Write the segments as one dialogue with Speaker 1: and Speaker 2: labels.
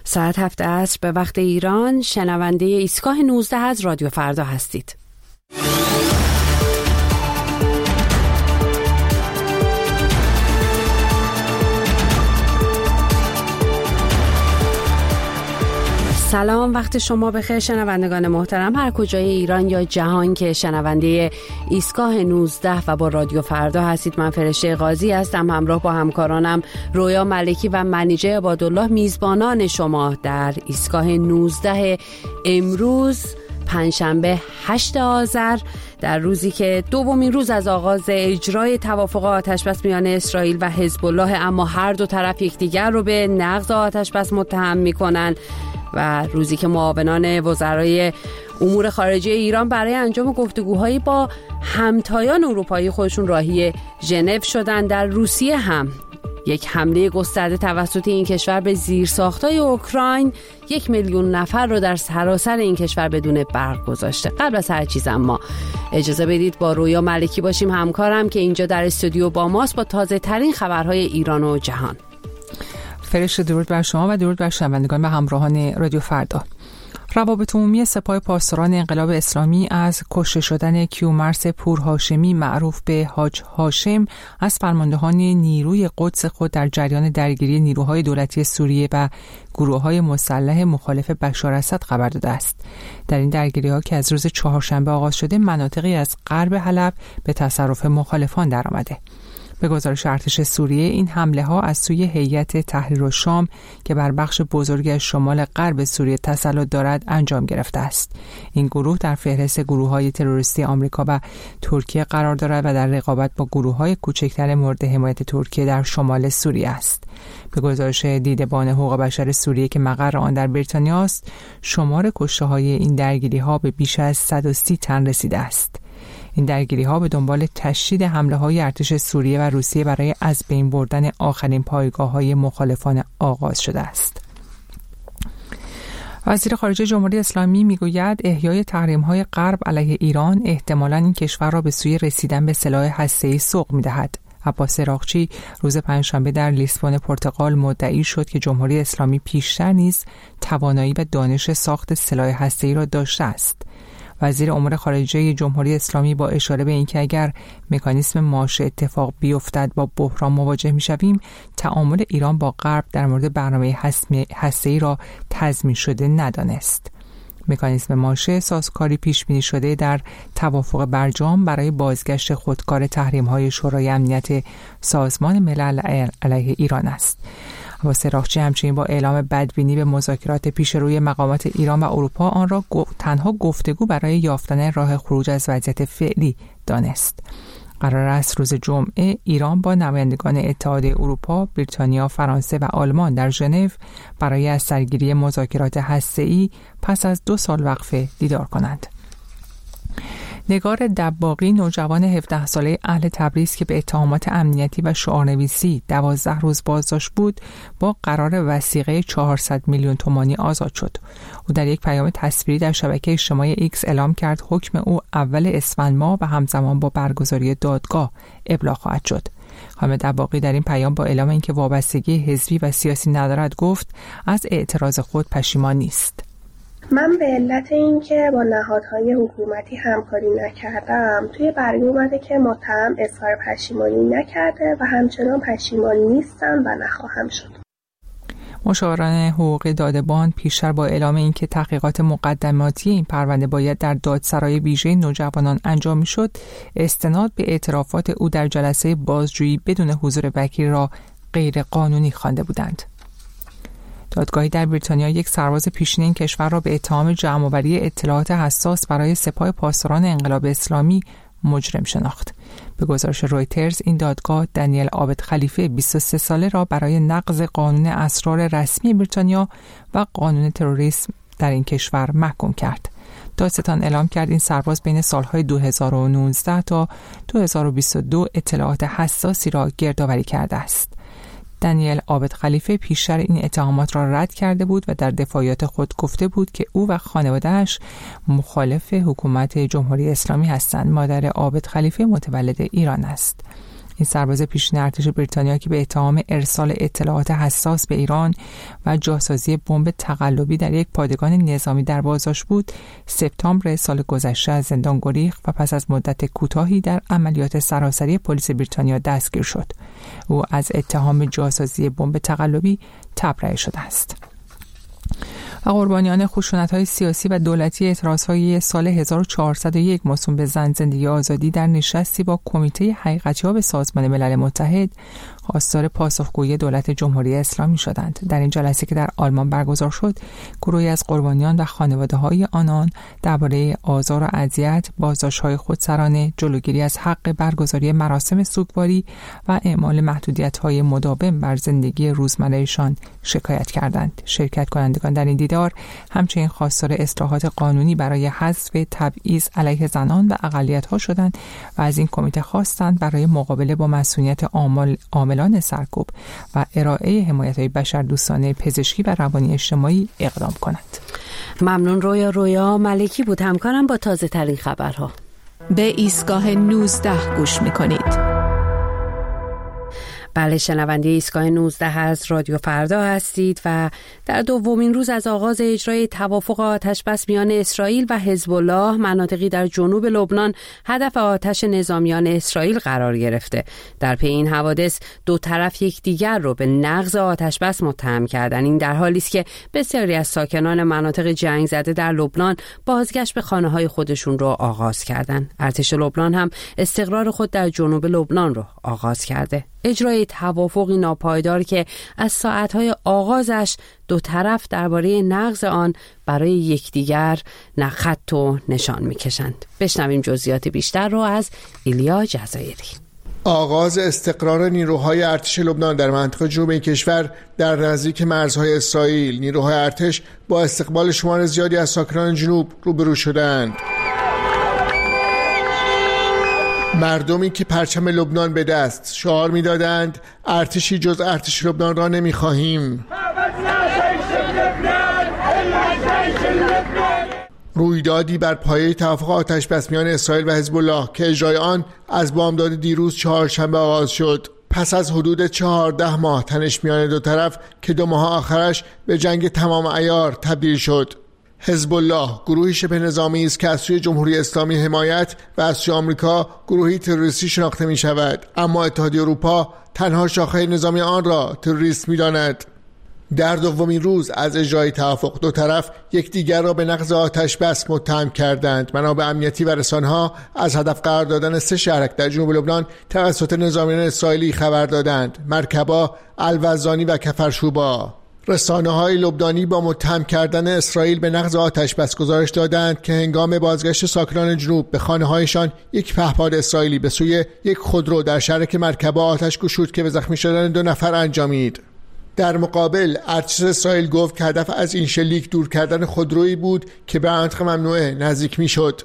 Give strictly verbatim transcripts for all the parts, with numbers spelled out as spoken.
Speaker 1: ساعت هفت عصر به وقت ایران شنونده ایستگاه نوزده از رادیو فردا هستید. سلام، وقت شما بخیر شنوندگان محترم هر کجای ایران یا جهان که شنونده ایستگاه نوزده و با رادیو فردا هستید. من فرشته قاضی هستم، همراه با همکارانم رویا ملکی و منیجه عبادالله میزبانان شما در ایستگاه نوزده امروز پنجشنبه هشتم آذر، در روزی که دومین روز از آغاز اجرای توافق آتشبس میان اسرائیل و حزب الله، اما هر دو طرف یکدیگر رو به نقض آتشبس متهم میکنن و روزی که معاونان وزرای امور خارجه ایران برای انجام گفتگوهایی با همتایان اروپایی خودشون راهی ژنو شدن. در روسیه هم یک حمله گسترده توسط این کشور به زیرساخت‌های اوکراین یک میلیون نفر رو در سراسر این کشور بدون برق گذاشته. قبل از هر چیز اما اجازه بدید با رویا ملکی باشیم، همکارم که اینجا در استودیو با ماست، با تازه ترین خبرهای ایران و جهان.
Speaker 2: فرشته درود بر شما و درود بر شنوندگان و همراهان رادیو فردا. روابط عمومی سپاه پاسداران انقلاب اسلامی از کشته شدن کیومرث پورهاشمی معروف به حاج هاشم از فرماندهان نیروی قدس خود در جریان درگیری نیروهای دولتی سوریه و گروه‌های مسلح مخالف بشار اسد خبر داده است. در این درگیری‌ها که از روز چهارشنبه آغاز شده، مناطقی از غرب حلب به تصرف مخالفان درآمده. به گزارش ارتش سوریه، این حمله ها از سوی هیئت تحریر الشام که بر بخش بزرگی از شمال غرب سوریه تسلط دارد انجام گرفته است. این گروه در فهرست گروه های تروریستی آمریکا و ترکیه قرار دارد و در رقابت با گروه های کوچکتر مورد حمایت ترکیه در شمال سوریه است. به گزارش دیدبان حقوق بشر سوریه که مقر آن در بریتانیا است، شمار کشته های این درگیری ها به بیش از صد و سی تن رسیده است. این درگیری ها به دنبال تشدید حمله های ارتش سوریه و روسیه برای از بین بردن آخرین پایگاه های مخالفان آغاز شده است. وزیر خارجه جمهوری اسلامی میگوید احیای تحریم های غرب علیه ایران احتمالاً این کشور را به سوی رسیدن به سلاح هسته‌ای سوق می‌دهد. عباس عراقچی روز پنجشنبه در لیسبون پرتغال مدعی شد که جمهوری اسلامی پیشتر نیز توانایی و دانش ساخت سلاح هسته‌ای را داشته است. وزیر امور خارجه جمهوری اسلامی با اشاره به اینکه اگر مکانیزم ماشه اتفاق بیفتد با بحران مواجه می‌شویم، تعامل ایران با غرب در مورد برنامه هسته‌ای را تضمین شده ندانست. مکانیزم ماشه سازگاری پیش بینی شده در توافق برجام برای بازگشت خودکار تحریم‌های شورای امنیت سازمان ملل علیه ایران است. عباس عراقچی همچنین با اعلام بدبینی به مذاکرات پیش روی مقامات ایران و اروپا، آن را گو... تنها گفتگو برای یافتن راه خروج از وضعیت فعلی دانست. قرار است روز جمعه ایران با نمایندگان اتحادیه اروپا، بریتانیا، فرانسه و آلمان در ژنو برای از سرگیری مذاکرات هسته‌ای پس از دو سال وقفه دیدار کنند. نگار دباغی، نوجوان هفده ساله اهل تبریز که به اتهامات امنیتی و شعارنویسی دوازده روز بازداشت بود، با قرار وثیقه چهارصد میلیون تومانی آزاد شد. او در یک پیام تصویری در شبکه اجتماعی ایکس اعلام کرد حکم او اول اسفند ماه و همزمان با برگزاری دادگاه ابلاغ خواهد شد. خانم دباغی در این پیام با اعلام اینکه وابستگی حزبی و سیاسی ندارد گفت از اعتراض خود پشیمان نیست.
Speaker 3: من به علت اینکه با نهادهای حکومتی همکاری نکردم، توی برگه اومده که متهم اظهار پشیمانی نکرده و همچنان پشیمان نیستم و نخواهم شد.
Speaker 2: مشاوران حقوقی دادبان پیشتر با اعلام اینکه تحقیقات مقدماتی این پرونده باید در دادسرای ویژه نوجوانان انجام میشد، استناد به اعترافات او در جلسه بازجویی بدون حضور وکیل را غیر قانونی خوانده بودند. دادگاهی در بریتانیا یک سرباز پیشین این کشور را به اتهام جمع‌آوری اطلاعات حساس برای سپاه پاسداران انقلاب اسلامی مجرم شناخت. به گزارش رویترز، این دادگاه دنیل عابد خلیفه بیست و سه ساله را برای نقض قانون اسرار رسمی بریتانیا و قانون تروریسم در این کشور محکوم کرد. دادستان اعلام کرد این سرباز بین سالهای دو هزار و نوزده تا دو هزار و بیست و دو اطلاعات حساسی را گردآوری کرده است. دنیل عابد خلیفه پیشتر این اتهامات را رد کرده بود و در دفاعیات خود گفته بود که او و خانواده‌اش مخالف حکومت جمهوری اسلامی هستند. مادر عابد خلیفه متولد ایران است. این سرباز پیشین ارتش بریتانیا که به اتهام ارسال اطلاعات حساس به ایران و جاسازی بمب تقلبی در یک پادگان نظامی در بازداشت بود، سپتامبر سال گذشته از زندان گریخت و پس از مدت کوتاهی در عملیات سراسری پلیس بریتانیا دستگیر شد. او از اتهام جاسازی بمب تقلبی تبرئه شده است. و قربانیان خشونت‌های سیاسی و دولتی اعتراض‌های سال هزار و چهارصد و یک موسوم به زن، زندگی و آزادی در نشستی با کمیته حقیقتیاب سازمان ملل متحد خواستار پاسخگویی دولت جمهوری اسلامی شدند. در این جلسه که در آلمان برگزار شد، گروهی از قربانیان و خانواده‌های آنان درباره آزار و اذیت، بازداشت‌های خودسرانه، جلوگیری از حق برگزاری مراسم سوگواری و اعمال محدودیت‌های مداوم بر زندگی روزمره‌شان شکایت کردند. شرکت کنندگان در این دیدار همچنین خواستار اصلاحات قانونی برای حذف تبعیض علیه زنان و اقلیت‌ها شدند و از این کمیته خواستند برای مقابله با مسئولیت عامل عاملان سرکوب و ارائه حمایت‌های بشردوستانه پزشکی و روانی اجتماعی اقدام کنند.
Speaker 1: ممنون. رویا رویا ملکی بود همکارم با تازه ترین خبرها.
Speaker 4: به ایستگاه نوزده گوش می‌کنید.
Speaker 1: بله، شنونده ایستگاه نوزده از رادیو فردا هستید و در دومین روز از آغاز اجرای توافق آتش بس میان اسرائیل و حزب الله، مناطقی در جنوب لبنان هدف آتش نظامیان اسرائیل قرار گرفته. در پی این حوادث دو طرف یکدیگر رو به نقض آتش بس متهم کردند. این در حالی است که بسیاری از ساکنان مناطق جنگ زده در لبنان بازگشت به خانه‌های خودشون رو آغاز کردند. ارتش لبنان هم استقرار خود در جنوب لبنان رو آغاز کرده. اجرای توافقی ناپایدار که از ساعتهای آغازش دو طرف درباره نقض آن برای یکدیگر خط و نشان میکشند. بشنویم جزئیات بیشتر رو از ایلیا جزایری.
Speaker 5: آغاز استقرار نیروهای ارتش لبنان در منطقه جنوب این کشور در نزدیک مرزهای اسرائیل. نیروهای ارتش با استقبال شمار زیادی از ساکنان جنوب روبرو شدند. مردمی که پرچم لبنان به دست شعار می‌دادند ارتشی جز ارتش لبنان را نمی‌خواهیم. رویدادی بر پایه توافق آتش بس میان اسرائیل و حزب الله که اجرای آن از بامداد دیروز چهارشنبه آغاز شد، پس از حدود چهارده ماه تنش میان دو طرف که دو ماه آخرش به جنگ تمام عیار تبدیل شد. حزب الله گروهی شبه نظامی است که از سوی جمهوری اسلامی حمایت و از سوی آمریکا گروهی تروریستی شناخته می شود، اما اتحادیه اروپا تنها شاخه نظامی آن را تروریست می داند. در دومین روز از اجرای توافق دو طرف یکدیگر را به نقض آتش بس متهم کردند. منابع امنیتی و رسانه‌ها از هدف قرار دادن سه شهرک در جنوب لبنان توسط نظامیان اسرائیلی خبر دادند: مرکبا، الوزانی و کفرشوبا. رسانه‌های لبنانی با متهم کردن اسرائیل به نقض آتش بس گزارش دادند که هنگام بازگشت ساکنان جنوب به خانه‌هایشان یک پهپاد اسرائیلی به سوی یک خودرو در شهرک مرکبا آتش گشود که به زخمی شدن دو نفر انجامید. در مقابل ارتش اسرائیل گفت که هدف از این شلیک دور کردن خودرویی بود که به منطقه ممنوعه نزدیک می‌شد.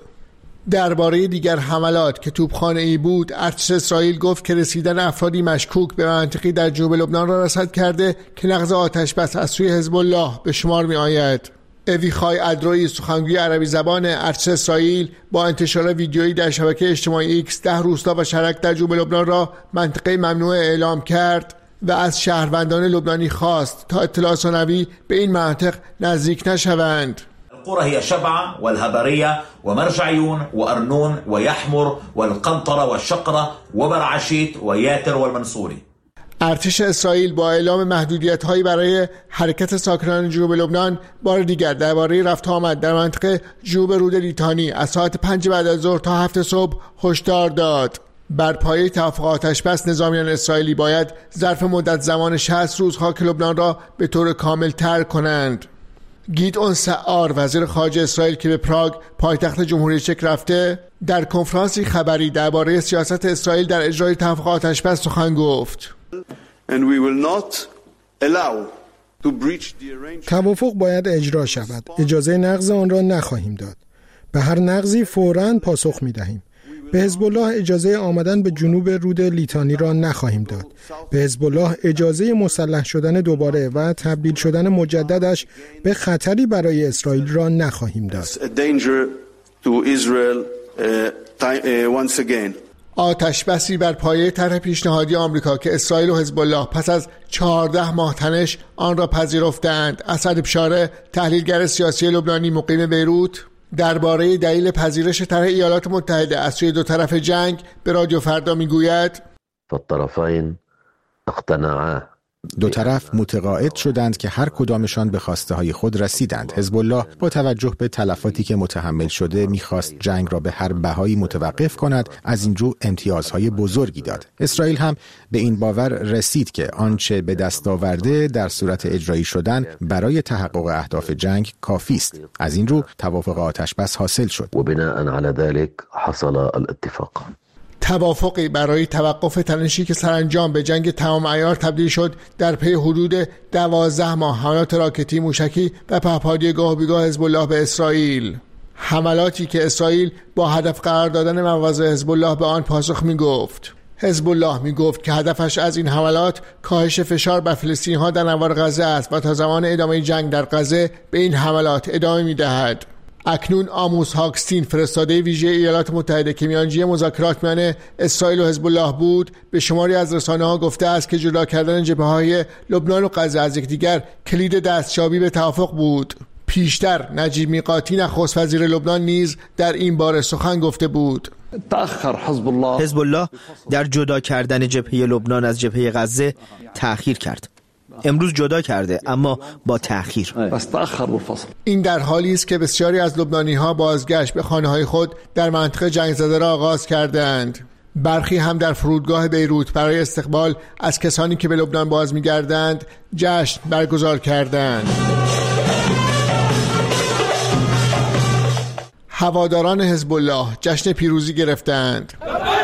Speaker 5: درباره دیگر حملات که توپخانه‌ای بود، ارتش اسرائیل گفت که رسیدن افرادی مشکوک به منطقی در جنوب لبنان را رصد کرده که نقض آتش بس از سوی حزب الله به شمار می آید. اویخای ادروی، سخنگوی عربی زبان ارتش اسرائیل، با انتشار ویدیویی در شبکه اجتماعی ایکس ده روستا و شهرک در جنوب لبنان را منطقه ممنوعه اعلام کرد و از شهروندان لبنانی خواست تا اطلاع ثانوی به این منطقه نزدیک نشوند.
Speaker 6: القرى هي شبعة والهبرية ومرجعيون وأرنون ويحمر والقنطرة والشقرة وبرعشيت وياتر والمنصوري.
Speaker 5: ارتش اسرائیل با اعلام محدودیت‌هایی برای حرکت ساکنان جنوب لبنان بار دیگر درباره رفت آمد در منطقه جنوب رود لیتانی از ساعت پنج بعد از ظهر تا هفت صبح هشدار داد. بر پایه توافق آتش بس نظامیان اسرائیلی باید ظرف مدت زمان شصت روز خاک لبنان را به طور کامل ترک کنند. گیدئون سعار، وزیر خارجه اسرائیل که به پراگ پایتخت جمهوری چک رفته، در کنفرانسی خبری درباره سیاست اسرائیل در اجرای توافق آتش بس سخن گفت.
Speaker 7: توافق باید اجرا شود. اجازه نقض آن را نخواهیم داد. به هر نقضی فوراً پاسخ می‌دهیم. به حزب الله اجازه آمدن به جنوب رود لیتانی را نخواهیم داد. به حزب الله اجازه مسلح شدن دوباره و تبدیل شدن مجددش به خطری برای اسرائیل را نخواهیم داد.
Speaker 5: آتش‌بسی بر پایه طرح پیشنهادی آمریکا که اسرائیل و حزب الله پس از چهارده ماه تنش آن را پذیرفتند. اسد بشاره، تحلیلگر سیاسی لبنانی مقیم بیروت، درباره دلیل پذیرش طرح ایالات متحده از سوی دو طرف جنگ به رادیو فردا میگوید:
Speaker 8: فالطرفین اقتنعا
Speaker 9: دو طرف متقاعد شدند که هر کدامشان به خواسته های خود رسیدند. حزب الله با توجه به تلفاتی که متحمل شده میخواست جنگ را به هر بهایی متوقف کند، از این رو امتیازهای بزرگی داد. اسرائیل هم به این باور رسید که آنچه به دست آورده در صورت اجرایی شدن برای تحقق اهداف جنگ کافی است. از این رو توافق آتش‌بس حاصل شد.
Speaker 8: و بناء علی ذلك حصل الاتفاق.
Speaker 5: توافقی برای توقف تنشی که سرانجام به جنگ تمام عیار تبدیل شد در پی حدود دوازده ماه حملات راکتی، موشکی و پهپادی گاه به گاه حزب الله به اسرائیل. حملاتی که اسرائیل با هدف قرار دادن مواضع حزب الله به آن پاسخ می گفت. حزب الله می گفت که هدفش از این حملات کاهش فشار بر فلسطینی‌ها در نوار غزه است و تا زمان ادامه جنگ در غزه به این حملات ادامه می دهد. اکنون آموس هاکستین، فرستاده ویژه ایالات متحده که میانجی مذاکرات میان اسرائیل و حزب الله بود، به شماری از رسانه‌ها گفته است که جدا کردن جبهه‌های لبنان و غزه از یکدیگر کلید دستیابی به توافق بود. پیشتر نجیب میقاتی نخست وزیر لبنان نیز در این باره سخن گفته بود.
Speaker 10: تأخر حزب الله
Speaker 11: حزب الله در جدا کردن جبهه لبنان از جبهه غزه تأخیر کرد. امروز جدا کرده اما با تأخیر.
Speaker 5: این در حالی است که بسیاری از لبنانی‌ها بازگشت به خانه‌های خود در منطقه جنگ زده را آغاز کردند. برخی هم در فرودگاه بیروت برای استقبال از کسانی که به لبنان باز می‌گردند جشن برگزار کردند. هواداران حزب الله جشن پیروزی گرفتند.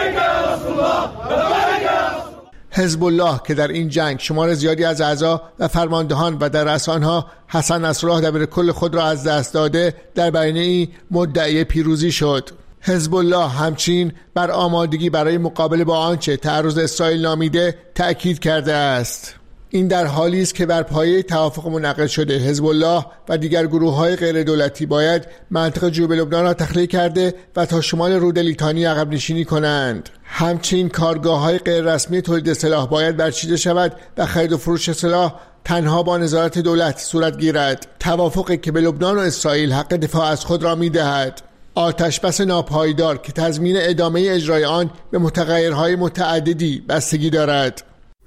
Speaker 5: حزب الله که در این جنگ شمار زیادی از اعضا و فرماندهان و در رأس آنها حسن نصرالله دبیرکل خود را از دست داده، در بیانیه‌ای مدعی پیروزی شد. حزب الله همچنین بر آمادگی برای مقابله با آنچه تعرض اسرائیل نامیده تأکید کرده است. این در حالی است که بر پایه توافق منعقد شده حزب الله و دیگر گروه‌های غیر دولتی باید منطقه جنوب لبنان را تخلیه کرده و تا شمال رود لیتانی عقب نشینی کنند. همچنین کارگاه‌های غیر رسمی تولید سلاح باید برچیده شود و خرید و فروش سلاح تنها با نظارت دولت صورت گیرد. توافقی که به لبنان و اسرائیل حق دفاع از خود را می‌دهد. آتش‌بس ناپایدار که تضمین ادامه اجرای آن به متغیرهای متعددی بستگی دارد.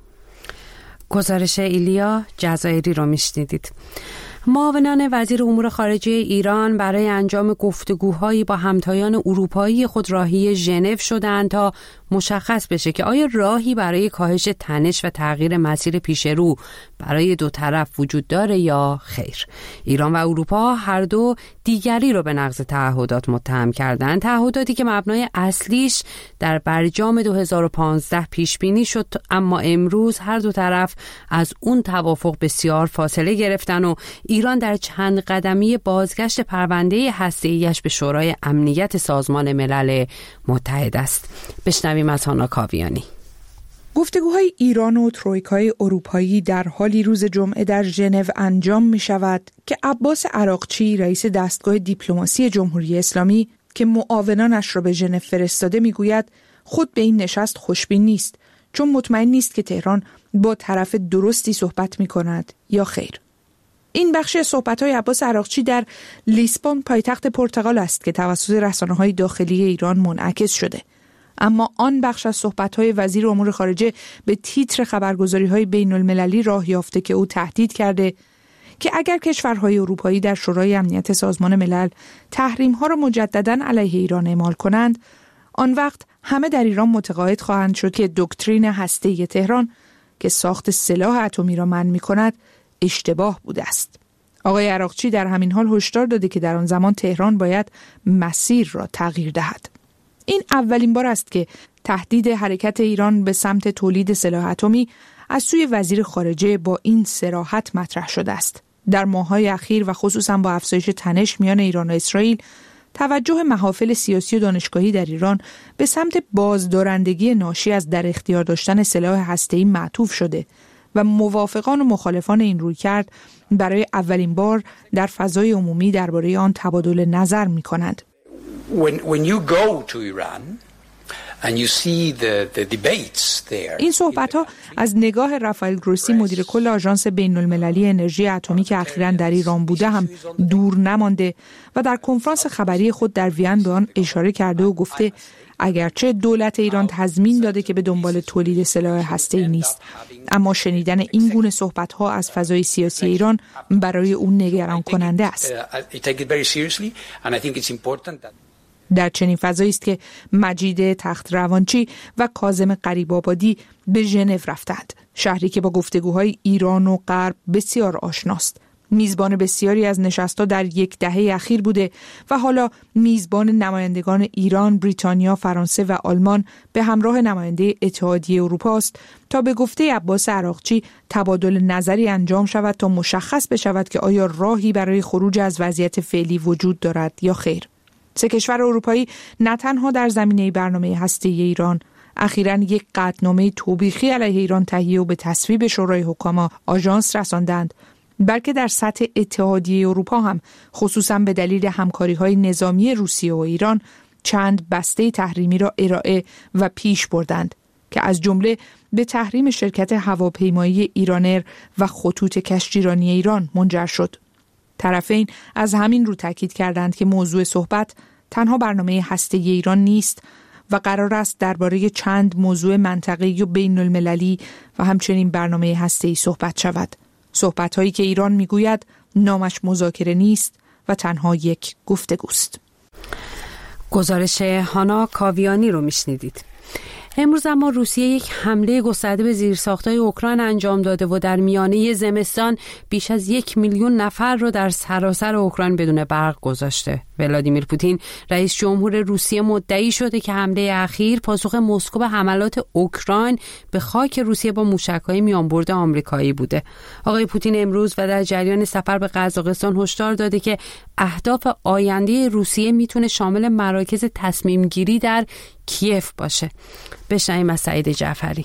Speaker 1: گزارش ایلیا جزایری رو میشنیدید. معاونان وزیر امور خارجه ایران برای انجام گفتگوهایی با همتایان اروپایی خود راهی ژنو شدند تا مشخص بشه که آیا راهی برای کاهش تنش و تغییر مسیر پیش رو برای دو طرف وجود داره یا خیر. ایران و اروپا هر دو دیگری رو به نقض تعهدات متهم کردند، تعهداتی که مبنای اصلیش در برجام دو هزار و پانزده پیش بینی شد، اما امروز هر دو طرف از اون توافق بسیار فاصله گرفتن و ایران در چند قدمی بازگشت پرونده هسته‌ایش به شورای امنیت سازمان ملل متحد است. بشنویم از هانا کاویانی.
Speaker 12: گفتگوهای ایران و ترویکای اروپایی در حالی روز جمعه در ژنو انجام می شود که عباس عراقچی، رئیس دستگاه دیپلماسی جمهوری اسلامی که معاونانش را به ژنو فرستاده، می گوید خود به این نشست خوشبین نیست، چون مطمئن نیست که تهران با طرف درستی صحبت می کند یا خیر. این بخش صحبت‌های عباس عراقچی در لیسبون، پایتخت پرتغال است که توسط رسانه‌های داخلی ایران منعکس شده. اما آن بخش از صحبت‌های وزیر امور خارجه به تیتر خبرگزاری‌های بین‌المللی راه یافته که او تهدید کرده که اگر کشورهای اروپایی در شورای امنیت سازمان ملل تحریم‌ها را مجدداً علیه ایران اعمال کنند، آن وقت همه در ایران متقاعد خواهند شد که دکترین هسته‌ای تهران که ساخت سلاح اتمی را منع می‌کند اشتباه بوده است. آقای عراقچی در همین حال هشدار داده که در آن زمان تهران باید مسیر را تغییر دهد. این اولین بار است که تهدید حرکت ایران به سمت تولید سلاح اتمی از سوی وزیر خارجه با این صراحت مطرح شده است. در ماه‌های اخیر و خصوصا با افزایش تنش میان ایران و اسرائیل، توجه محافل سیاسی و دانشگاهی در ایران به سمت بازدارندگی ناشی از در اختیار داشتن سلاح هسته‌ای معطوف شده و موافقان و مخالفان این رویکرد برای اولین بار در فضای عمومی درباره آن تبادل نظر می‌کنند.
Speaker 13: When, when you go to Iran,
Speaker 12: این صحبت‌ها از نگاه رافائل گروسی مدیر کل آژانس بین‌المللی انرژی اتمی که اخیراً در ایران بوده هم دور نمانده و در کنفرانس خبری خود در وین به آن اشاره کرده و گفته اگرچه دولت ایران تضمین داده که به دنبال تولید سلاح هسته‌ای نیست، اما شنیدن این گونه صحبت‌ها از فضای سیاسی ایران برای او نگران کننده است. در چنین فضایی است که مجید تخت روانچی و کاظم غریب‌آبادی به ژنو رفتند، شهری که با گفتگوهای ایران و غرب بسیار آشناست. میزبان بسیاری از نشست‌ها در یک دهه اخیر بوده و حالا میزبان نمایندگان ایران، بریتانیا، فرانسه و آلمان به همراه نماینده اتحادیه اروپا است تا به گفته عباس عراقچی تبادل نظری انجام شود تا مشخص بشود که آیا راهی برای خروج از وضعیت فعلی وجود دارد یا خیر. سه کشور اروپایی نه تنها در زمینه برنامه هسته‌ای ایران اخیراً یک قطعنامه توبیخی علیه ایران تهیه و به تصویب شورای حکما آژانس رساندند، بلکه در سطح اتحادیه اروپا هم خصوصاً به دلیل همکاری‌های نظامی روسیه و ایران چند بسته تحریمی را ارائه و پیش بردند که از جمله به تحریم شرکت هواپیمایی ایرانر و خطوط کشتیرانی ایران منجر شد. طرفین از همین رو تاکید کردند که موضوع صحبت تنها برنامه هسته‌ای ایران نیست و قرار است درباره چند موضوع منطقه‌ای و بین‌المللی و همچنین برنامه هسته‌ای صحبت شود. صحبت‌هایی که ایران میگوید نامش مذاکره نیست و تنها یک گفتگوست.
Speaker 1: گزارش هانا کاویانی رو میشنیدید. امروز اما روسیه یک حمله گسترده به زیرساخت‌های اوکراین انجام داده و در میانه زمستان بیش از یک میلیون نفر رو در سراسر اوکراین بدون برق گذاشته. ولادیمیر پوتین رئیس جمهور روسیه مدعی شده که حمله اخیر پاسخ مسکو به حملات اوکراین به خاک روسیه با موشک‌های میانبرد آمریکایی بوده. آقای پوتین امروز و در جریان سفر به قزاقستان هشدار داده که اهداف آینده روسیه میتونه شامل مراکز تصمیم گیری در کیف باشه. بشنویم از سعید جعفری.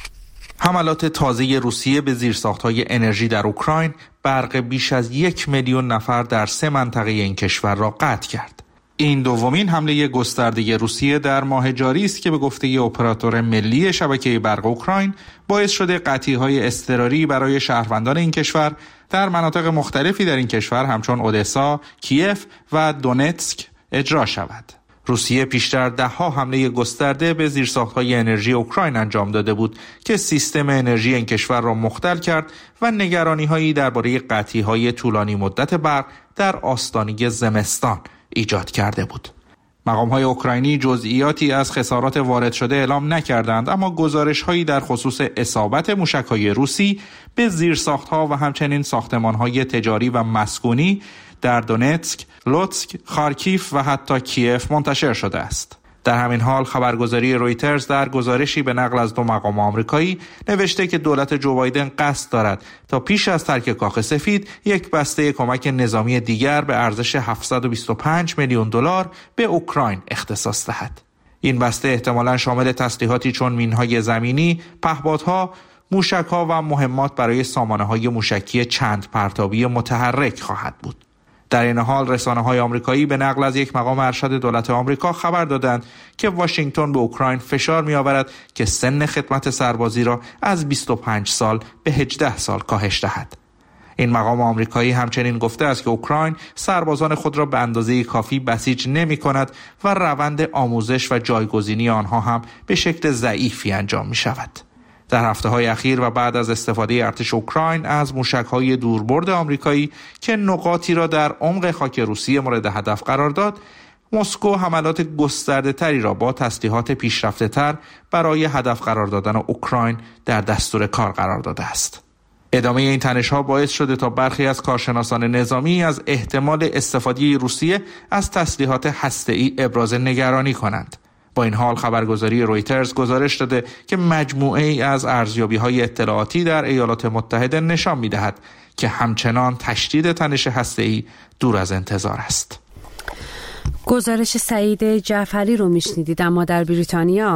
Speaker 13: حملات تازه روسیه به زیرساخت‌های انرژی در اوکراین برق بیش از یک میلیون نفر در سه منطقه این کشور را قطع کرد. این دومین حمله گسترده روسیه در ماه جاری است که به گفته اپراتور ملی شبکه برق اوکراین باعث شده قطعی‌های اضطراری برای شهروندان این کشور در مناطق مختلفی در این کشور همچون اودسا، کیف و دونتسک اجرا شود. روسیه پیشتر ده‌ها حمله گسترده به زیرساخت‌های انرژی اوکراین انجام داده بود که سیستم انرژی این کشور را مختل کرد و نگرانی‌هایی درباره قطعی‌های طولانی مدت برق در آستانه زمستان ایجاد کرده بود. مقام‌های اوکراینی جزئیاتی از خسارات وارد شده اعلام نکردند، اما گزارش‌هایی در خصوص اصابت موشک‌های روسی به زیرساخت‌ها و همچنین ساختمان‌های تجاری و مسکونی در دونتسک، لوتسک، خارکیف و حتی کیف منتشر شده است. در همین حال خبرگزاری رویترز در گزارشی به نقل از دو مقام آمریکایی نوشته که دولت جو بایدن قصد دارد تا پیش از ترک کاخ سفید یک بسته کمک نظامی دیگر به ارزش هفتصد و بیست و پنج میلیون دلار به اوکراین اختصاص دهد. این بسته احتمالاً شامل تسلیحاتی چون مین‌های زمینی، پهپادها، موشک‌ها و مهمات برای سامانه‌های موشکی چند پرتابی متحرک خواهد بود. در این حال رسانه‌های آمریکایی به نقل از یک مقام ارشد دولت آمریکا خبر دادند که واشنگتن به اوکراین فشار می‌آورد که سن خدمت سربازی را از بیست و پنج سال به هجده سال کاهش دهد. این مقام آمریکایی همچنین گفته است که اوکراین سربازان خود را به اندازه کافی بسیج نمی‌کند و روند آموزش و جایگزینی آنها هم به شکل ضعیفی انجام می‌شود. در هفته‌های اخیر و بعد از استفاده ارتش اوکراین از موشک‌های دوربرد آمریکایی که نقاطی را در عمق خاک روسیه مورد هدف قرار داد، مسکو حملات گسترده‌تری را با تسلیحات پیشرفته‌تر برای هدف قرار دادن اوکراین در دستور کار قرار داده است. ادامه این تنش‌ها باعث شده تا برخی از کارشناسان نظامی از احتمال استفاده روسیه از تسلیحات هسته‌ای ابراز نگرانی کنند. با این حال خبرگزاری رویترز گزارش داده که مجموعه ای از ارزیابی‌های اطلاعاتی در ایالات متحده نشان می‌دهد که همچنان تشدید تنش هسته‌ای دور از انتظار است.
Speaker 1: گزارش سعید جعفری رو میشنیدید. اما در بریتانیا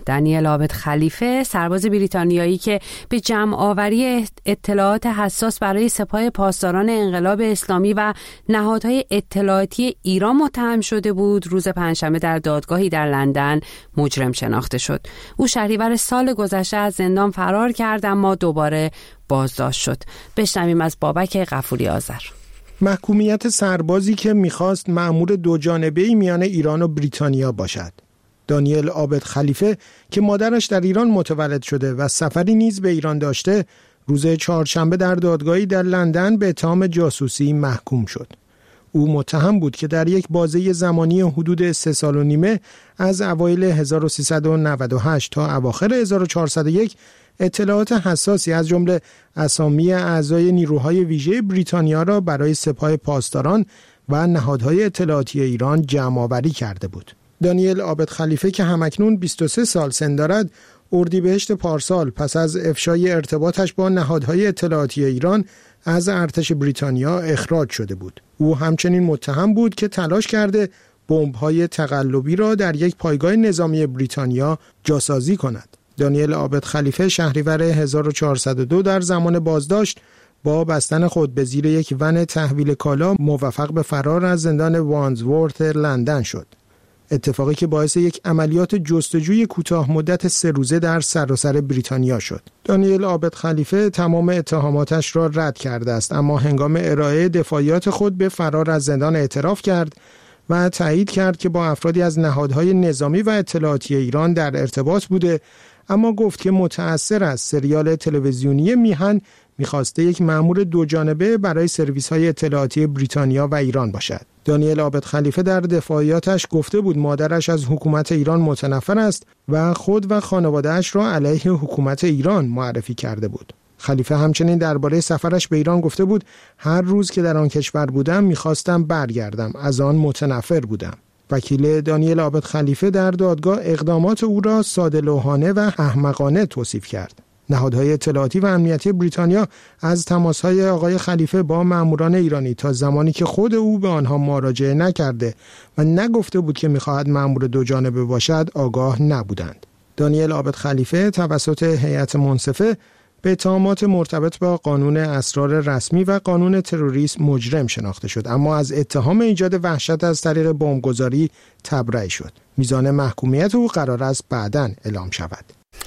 Speaker 1: دانیل عابد خلیفه، سرباز بریتانیایی که به جمع آوری اطلاعات حساس برای سپاه پاسداران انقلاب اسلامی و نهادهای اطلاعاتی ایران متهم شده بود، روز پنجشنبه در دادگاهی در لندن مجرم شناخته شد. او شهریور سال گذشته از زندان فرار کرد اما دوباره بازداشت شد. بشنویم از بابک غفوری آذر.
Speaker 7: محکومیت سربازی که میخواست مأمور دو جانبه‌ای میان ایران و بریتانیا باشد. دانیل عابد خلیفه که مادرش در ایران متولد شده و سفری نیز به ایران داشته، روز چهارشنبه در دادگاهی در لندن به اتهام جاسوسی محکوم شد. او متهم بود که در یک بازه زمانی حدود سه سال و نیمه از اوایل هزار و سیصد و نود و هشت تا اواخر هزار و چهارصد و یک اطلاعات حساسی از جمله اسامی اعضای نیروهای ویژه بریتانیا را برای سپاه پاسداران و نهادهای اطلاعاتی ایران جمع‌آوری کرده بود. دانیل عابد خلیفه که همکنون بیست و سه سال سن دارد، اردیبهشت پارسال پس از افشای ارتباطش با نهادهای اطلاعاتی ایران از ارتش بریتانیا اخراج شده بود. او همچنین متهم بود که تلاش کرده بمب‌های تقلبی را در یک پایگاه نظامی بریتانیا جاسازی کند. دانیل عابد خلیفه شهریور هزار و چهارصد و دو در زمان بازداشت با بستن خود به زیر یک ون تحویل کالا موفق به فرار از زندان وانزورث لندن شد. اتفاقی که باعث یک عملیات جستجوی کوتاه مدت سه روزه در سراسر بریتانیا شد. دانیل عابد خلیفه تمام اتهاماتش را رد کرده است، اما هنگام ارائه دفاعیات خود به فرار از زندان اعتراف کرد و تایید کرد که با افرادی از نهادهای نظامی و اطلاعاتی ایران در ارتباط بوده، اما گفت که متأثر از سریال تلویزیونی میهن میخواسته یک مأمور دو جانبه برای سرویس‌های اطلاعاتی بریتانیا و ایران باشد. دانیل عابد خلیفه در دفاعیاتش گفته بود مادرش از حکومت ایران متنفر است و خود و خانواده‌اش را علیه حکومت ایران معرفی کرده بود. خلیفه همچنین درباره سفرش به ایران گفته بود هر روز که در آن کشور بودم میخواستم برگردم، از آن متنفر بودم. وکیل دانیل عابد خلیفه در دادگاه اقدامات او را ساده‌لوحانه و احمقانه توصیف کرد. نهادهای اطلاعاتی و امنیتی بریتانیا از تماس‌های آقای خلیفه با ماموران ایرانی تا زمانی که خود او به آنها مراجعه نکرده و نگفته بود که می‌خواهد مأمور دو جانبه باشد آگاه نبودند. دانیل عابد خلیفه توسط هیئت منصفه به اتهامات مرتبط با قانون اسرار رسمی و قانون تروریسم مجرم شناخته شد، اما از اتهام ایجاد وحشت از طریق بمبگذاری تبرئه شد. میزان محکومیت او قرار است بعداً اعلام شود.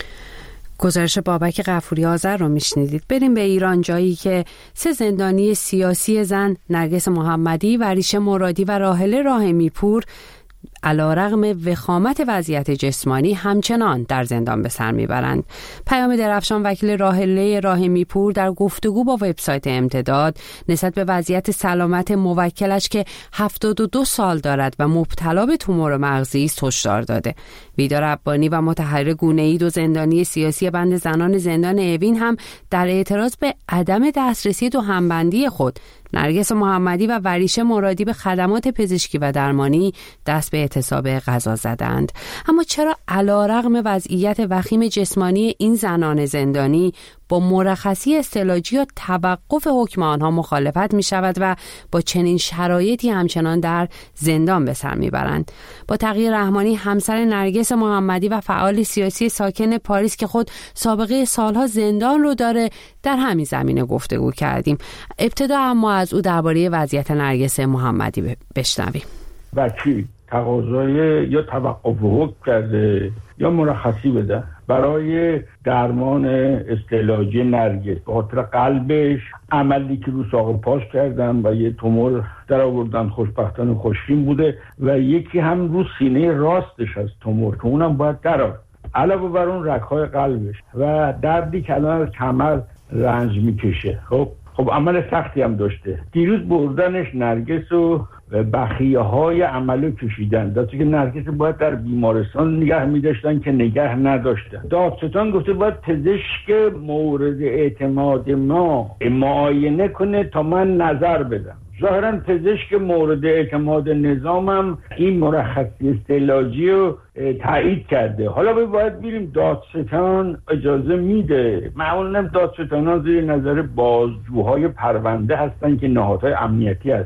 Speaker 1: گزارش بابک غفوری آذر رو میشنیدید. بریم به ایران، جایی که سه زندانی سیاسی زن، نرگس محمدی، وریشه مرادی و راحله راحمی پور، علیرغم وخامت وضعیت جسمانی همچنان در زندان به سر میبرند. پیام درفشان، وکیل راحله راحمی پور، در گفتگو با وبسایت امتداد نسبت به وضعیت سلامت موکلش که هفتاد و دو سال دارد و مبتلا به تومور مغزی است هشدار داده. ویدا ربانی و متحرر گونه‌ای، دو زندانی سیاسی بند زنان زندان اوین، هم در اعتراض به عدم دسترسی دو همبندی خود، نرگس محمدی و وریشه مرادی، به خدمات پزشکی و درمانی دست به اعتصاب غذا زدند. اما چرا علیرغم وضعیت وخیم جسمانی این زنان زندانی با مرخصی استعلاجی یا توقف حکم آنها مخالفت می شود و با چنین شرایطی همچنان در زندان به سر می برند؟ با تقی رحمانی، همسر نرگس محمدی و فعال سیاسی ساکن پاریس که خود سابقه سالها زندان رو داره، در همین زمینه گفتگو کردیم. ابتدا اما از او درباره وضعیت نرگس محمدی بشنویم.
Speaker 14: وکیل تقاضای یا توقف حکم کرده یا مرخصی بده برای درمان استعلاجی نرگس. به خاطر قلبش عملی که رو ساق پاش کردن و یه تومور در آوردن، خوشبختانه خوشبین بوده، و یکی هم رو سینه راستش از تومور که اونم باید درار، علاوه بر اون رگ‌های قلبش و دردی که الان از کمر رنج میکشه. خب خب عمل سختی هم داشته. دیروز بردنش نرگس و بخیه های عملو کشیدن، دستی که نرگس باید در بیمارستان نگه می‌داشتن که نگه نداشتن. دادستان گفته باید پزشک مورد اعتماد ما معاینه کنه تا من نظر بدم. ظاهراً پزشک مورد اعتماد نظامم این مرخصی استعلاجی رو تایید کرده. حالا باید بریم دادستان اجازه میده. معمولاً دادستان‌ها زیر نظر بازجوهای پرونده هستن که نهادهای امنیتی هستن.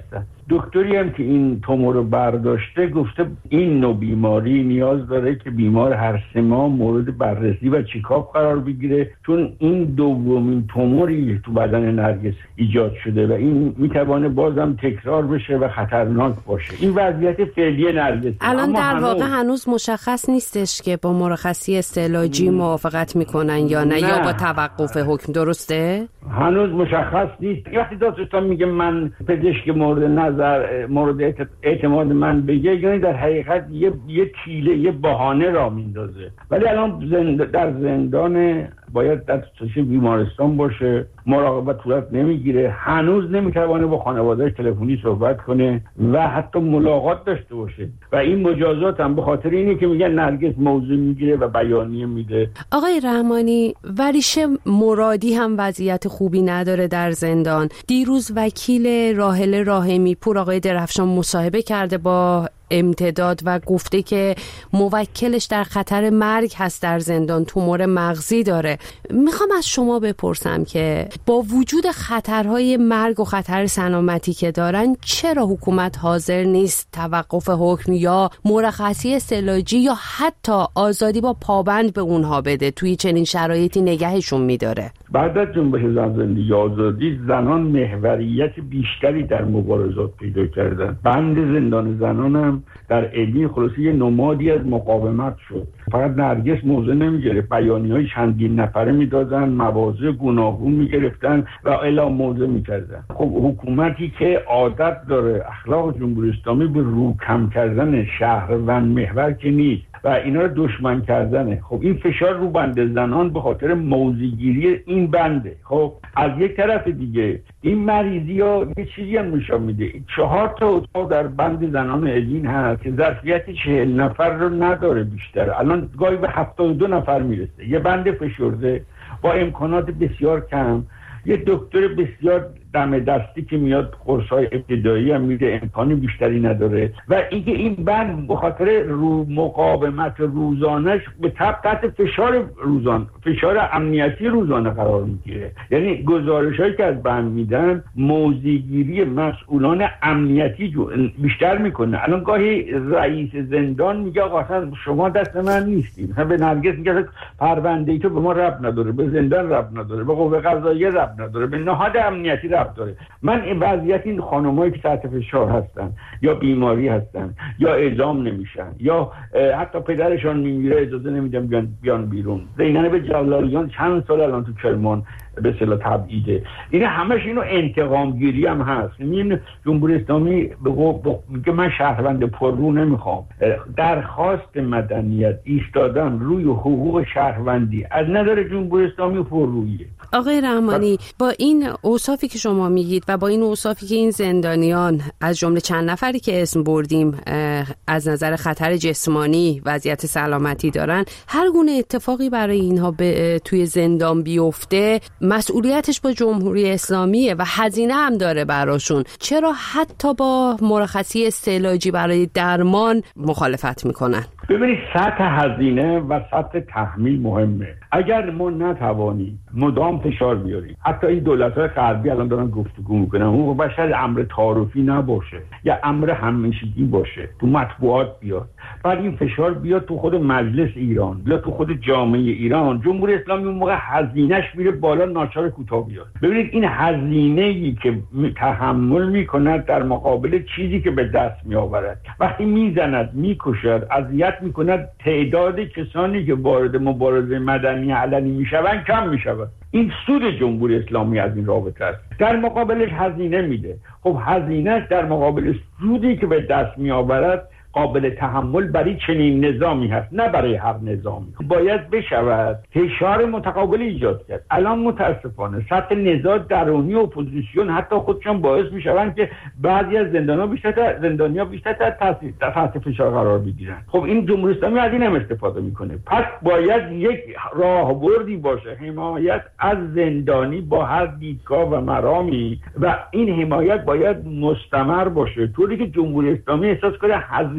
Speaker 14: دکتری هم که این تومور رو برداشته گفته این نوع بیماری نیاز داره که بیمار هر سه ماه مورد بررسی و چیکاپ قرار بگیره، چون این دومین توموری تو بدن نرگس ایجاد شده و این میتوانه بازم تکرار بشه و خطرناک باشه. این وضعیت فعلی نرگس.
Speaker 1: الان در واقع هنوز مشخص نیستش که با مرخصی استعلاجی موافقت میکنن یا نه, نه یا با توقف حکم، درسته؟
Speaker 14: هنوز مشخص نیست. وقتی دادستان میگه من پزشک مورد نظر مورد اعتماد من بگه، یعنی در حقیقت یه یه تیله یه بهانه را میندازه. ولی الان زند... در زندان باید در بیمارستان باشه، مراقبت صورت نمیگیره، هنوز نمیتوانه با خانواده‌اش تلفنی صحبت کنه و حتی ملاقات داشته باشه و این مجازات هم به خاطر اینه که میگن نرگس موضوع میگیره و بیانیه میده.
Speaker 1: آقای رحمانی، وریشه مرادی هم وضعیت خوبی نداره در زندان. دیروز وکیل راحله راحمی پور آقای درفشان مصاحبه کرده با امتداد و گفته که موکلش در خطر مرگ هست در زندان، تومور مغزی داره. میخوام از شما بپرسم که با وجود خطرهای مرگ و خطر سلامتی که دارن، چرا حکومت حاضر نیست توقف حکم یا مرخصی استعلاجی یا حتی آزادی با پابند به اونها بده؟ توی چنین شرایطی نگهشون میداره.
Speaker 14: بعد از جنبش زن زندگی آزادی، زنان محوریت بیشتری در مبارزات پیدا کردن. بند زندان زنان هم در علمی خلاصی یه نمادی از مقاومت شد. فقط نرگس موضع نمیگیره، بیانیه‌های چندین نفره میدادن، مواضع گوناگون میگرفتن و اعلام موضع میکردن. خب حکومتی که عادت داره اخلاق جمهوری اسلامی به رو کم کردن شهروند محور که نیست و اینا رو دشمن کردنه. خب این فشار رو بند زنان به خاطر موضع‌گیری این بنده. خب از یک طرف دیگه این مریضی ها یه چیزی هم نشون میده، چهار تا اتاق در بند زنان ادین هست که ظرفیت چهل نفر رو نداره بیشتر، الان گاهی به هفتاد و دو نفر میرسه. یه بند فشرده با امکانات بسیار کم، یه دکتر بسیار دم دستی که میاد قرص‌های ابتدایی هم میده، امکانی بیشتری نداره و اینکه این بند به خاطر رو مقاومت روزانش به تبع تحت فشار روزان فشار امنیتی روزانه قرار میگیره. یعنی گزارش‌هایی که از بند میدن موضع‌گیری مسئولان امنیتی بیشتر میکنه. الان گاهی رئیس زندان میگه آقا شما دست من نیستید، مثلا به نرگس میگه پرونده‌ای تو به ما ربط نداره، به زندان ربط نداره، به قوه قضاییه ربط نداره، به نهاد امنیتی ربط داره. من این وضعیت این خانمایی که تحت فشار هستن یا بیماری هستن یا اعدام نمیشن یا حتی پدرشان میمیره اجازه نمیدن بیان بیان بیرون. زینب جلالیان چند سال الان تو کرمان به اصطلاح تبعیده. این همش اینو انتقام گیری هم هست. این جمهوری اسلامی میگه من شهروند پررو نمیخوام، درخواست مدنیت ایستادن روی حقوق شهروندی از نظر جمهوری اسلامی پررویه.
Speaker 1: آقای رحمانی، با این اوصافی که شما میگید و با این اوصافی که این زندانیان از جمله چند نفری که اسم بردیم از نظر خطر جسمانی وضعیت سلامتی دارن، هر گونه اتفاقی برای اینها به توی زندان بیفته مسئولیتش با جمهوری اسلامیه و هزینه هم داره براشون. چرا حتی با مرخصی استعلاجی برای درمان مخالفت میکنن؟
Speaker 14: ببینید سطح هزینه و سطح تحمیل مهمه. اگر ما نتوانیم مدام فشار بیاریم، حتی این دولت‌های غربی الان دارن گفتگو میکنن، حقوق بشر امر تعارفی نباشه یا امر همیشگی باشه، تو مطبوعات بیاد، بعد این فشار بیاد تو خود مجلس ایران، بیاد تو خود جامعه ایران، جمهوری اسلامی اون موقع هزینه‌اش میره بالا، ناچار کوتاه بیاد. ببینید این هزینه‌ای که تحمل میکند در مقابل چیزی که به دست میآورد، وقتی میزند، میکشد، اذیت میکند، تعداد کسانی که وارد مبارزه مدنی علنی میشوند کم میشود. این سود جمهوری اسلامی از این رابطه است. در مقابلش هزینه میده. خب هزینهش در مقابل سودی که به دست میآورد قابل تحمل برای چنین نظامی هست، نه برای هر نظامی. باید بشود فشار متقابل ایجاد کرد. الان متاسفانه سطح نزاع درونی اپوزیسیون حتی خودشون باعث میشوند که بعضی از زندانی‌ها بیشتر زندانی‌ها بیشتر تحت تحت فشار قرار بگیرن. خب این جمهوری اسلامی از این هم استفاده میکنه. پس باید یک راهبردی باشه، حمایت از زندانی با هر دیدگاه و مرامی، و این حمایت باید مستمر باشه، طوری که جمهوری اسلامی احساس کنه هزینه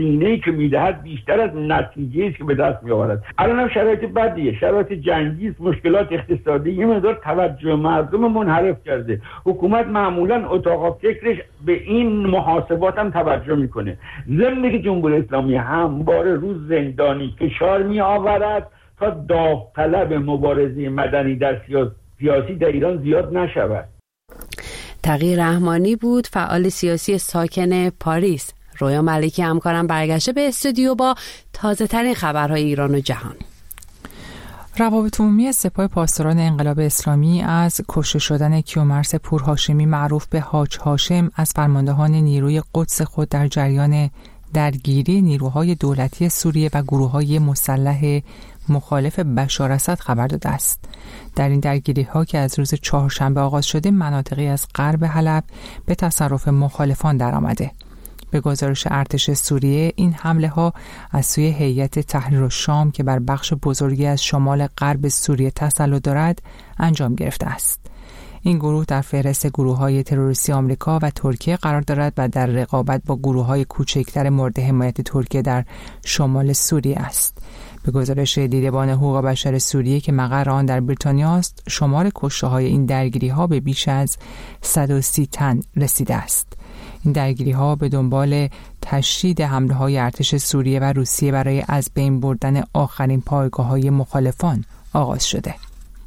Speaker 14: هزینه‌ای که میدهد بیشتر از نتیجه‌ای است که به دست میآورد. الان هم شرایط بدیه، شرایط جنگی است، مشکلات اقتصادی یه مقدار توجه مردم منحرف کرده. حکومت معمولا اتاق فکرش به این محاسبات هم توجه میکنه. ضمن که جمهوری اسلامی همواره روز زندانی فشار میآورد تا داوطلب مبارزه مدنی در سیاسی در ایران زیاد نشود.
Speaker 1: تقی رحمانی بود، فعال سیاسی ساکن پاریس. رویا ملکی همکارم برگشته به استودیو با تازه ترین خبرهای ایران و جهان.
Speaker 2: روابط عمومی سپاه پاسداران انقلاب اسلامی از کشته شدن کیومرث پورهاشمی معروف به حاج هاشم از فرماندهان نیروی قدس خود در جریان درگیری نیروهای دولتی سوریه و گروه‌های مسلح مخالف بشار اسد خبر داده است. در این درگیری‌ها که از روز چهارشنبه آغاز شده، مناطقی از غرب حلب به تصرف مخالفان درآمده. به گزارش ارتش سوریه، این حمله ها از سوی هیئت تحریر الشام که بر بخش بزرگی از شمال غرب سوریه تسلط دارد انجام گرفته است. این گروه در فهرست گروه‌های تروریستی آمریکا و ترکیه قرار دارد و در رقابت با گروه‌های کوچکتر مورد حمایت ترکیه در شمال سوریه است. به گزارش دیدبان حقوق بشر سوریه که مقر آن در بریتانیا است، شمار کشته‌های این درگیری‌ها به بیش از صد و سی تن رسیده است. این درگیری‌ها به دنبال تشدید حمله‌های ارتش سوریه و روسیه برای از بین بردن آخرین پایگاه‌های مخالفان آغاز شده.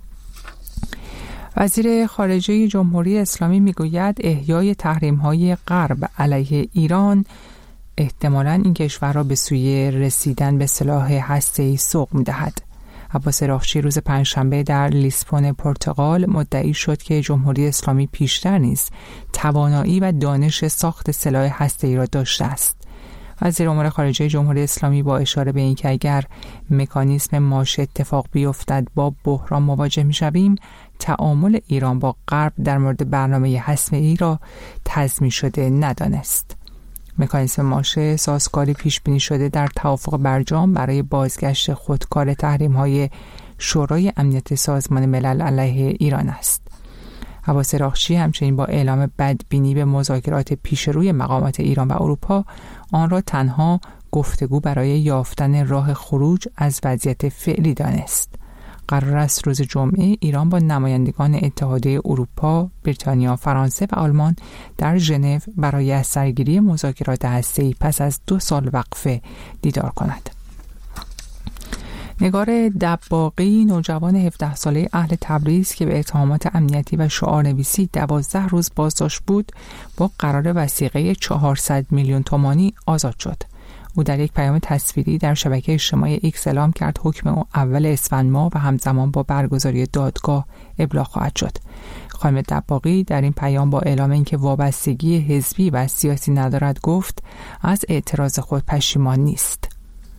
Speaker 2: وزیر خارجه جمهوری اسلامی میگوید احیای تحریم‌های غرب علیه ایران احتمالاً این کشور را به سوی رسیدن به سلاح هسته‌ای سوق می‌دهد. عباس راغچی روز پنجشنبه در لیسبون پرتغال مدعی شد که جمهوری اسلامی پیشتر نیز توانایی و دانش ساخت سلاح هسته‌ای را داشته است. وزیر امور خارجه جمهوری اسلامی با اشاره به اینکه اگر مکانیزم ماشه اتفاق بیفتد با بحران مواجه می‌شویم، تعامل ایران با غرب در مورد برنامه هسته‌ای را تضمین شده ندانست. مکانیزم ماشه سازگاری پیش بینی شده در توافق برجام برای بازگشت خودکار تحریم‌های شورای امنیت سازمان ملل علیه ایران است. عباس راغچی همچنین با اعلام بدبینی به مذاکرات پیشروی مقامات ایران و اروپا، آن را تنها گفتگو برای یافتن راه خروج از وضعیت فعلی دانست. قرار است روز جمعه ایران با نمایندگان اتحادیه اروپا، بریتانیا، فرانسه و آلمان در ژنو برای سرگیری مذاکرات هسته‌ای پس از دو سال وقفه دیدار کند. نگار دباغی، نوجوان هفده ساله اهل تبریز که به اتهامات امنیتی و شعارنویسی دوازده روز بازداشت بود، با قرار وثیقه چهارصد میلیون تومانی آزاد شد. او در یک پیام تصویری در شبکه اجتماعی ایکس اعلام کرد حکم او اول اسفند ماه و همزمان با برگزاری دادگاه ابلاغ خواهد شد. خانم دباغی در این پیام با اعلام اینکه وابستگی حزبی و سیاسی ندارد گفت از اعتراض خود پشیمان نیست.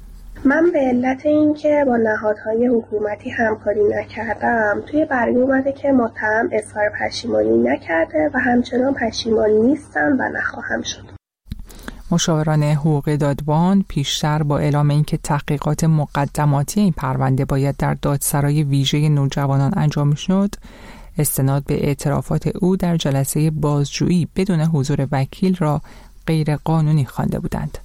Speaker 3: من به علت اینکه با نهادهای حکومتی همکاری نکردم، توی برگه اومده که متهم اظهار پشیمانی نکرده و همچنان پشیمان نیستم و نخواهم شد.
Speaker 2: مشاوران حقوق دادبان پیشتر با اعلام اینکه تحقیقات مقدماتی این پرونده باید در دادسرای ویژه نوجوانان انجام شد، استناد به اعترافات او در جلسه بازجویی بدون حضور وکیل را غیر قانونی خوانده بودند.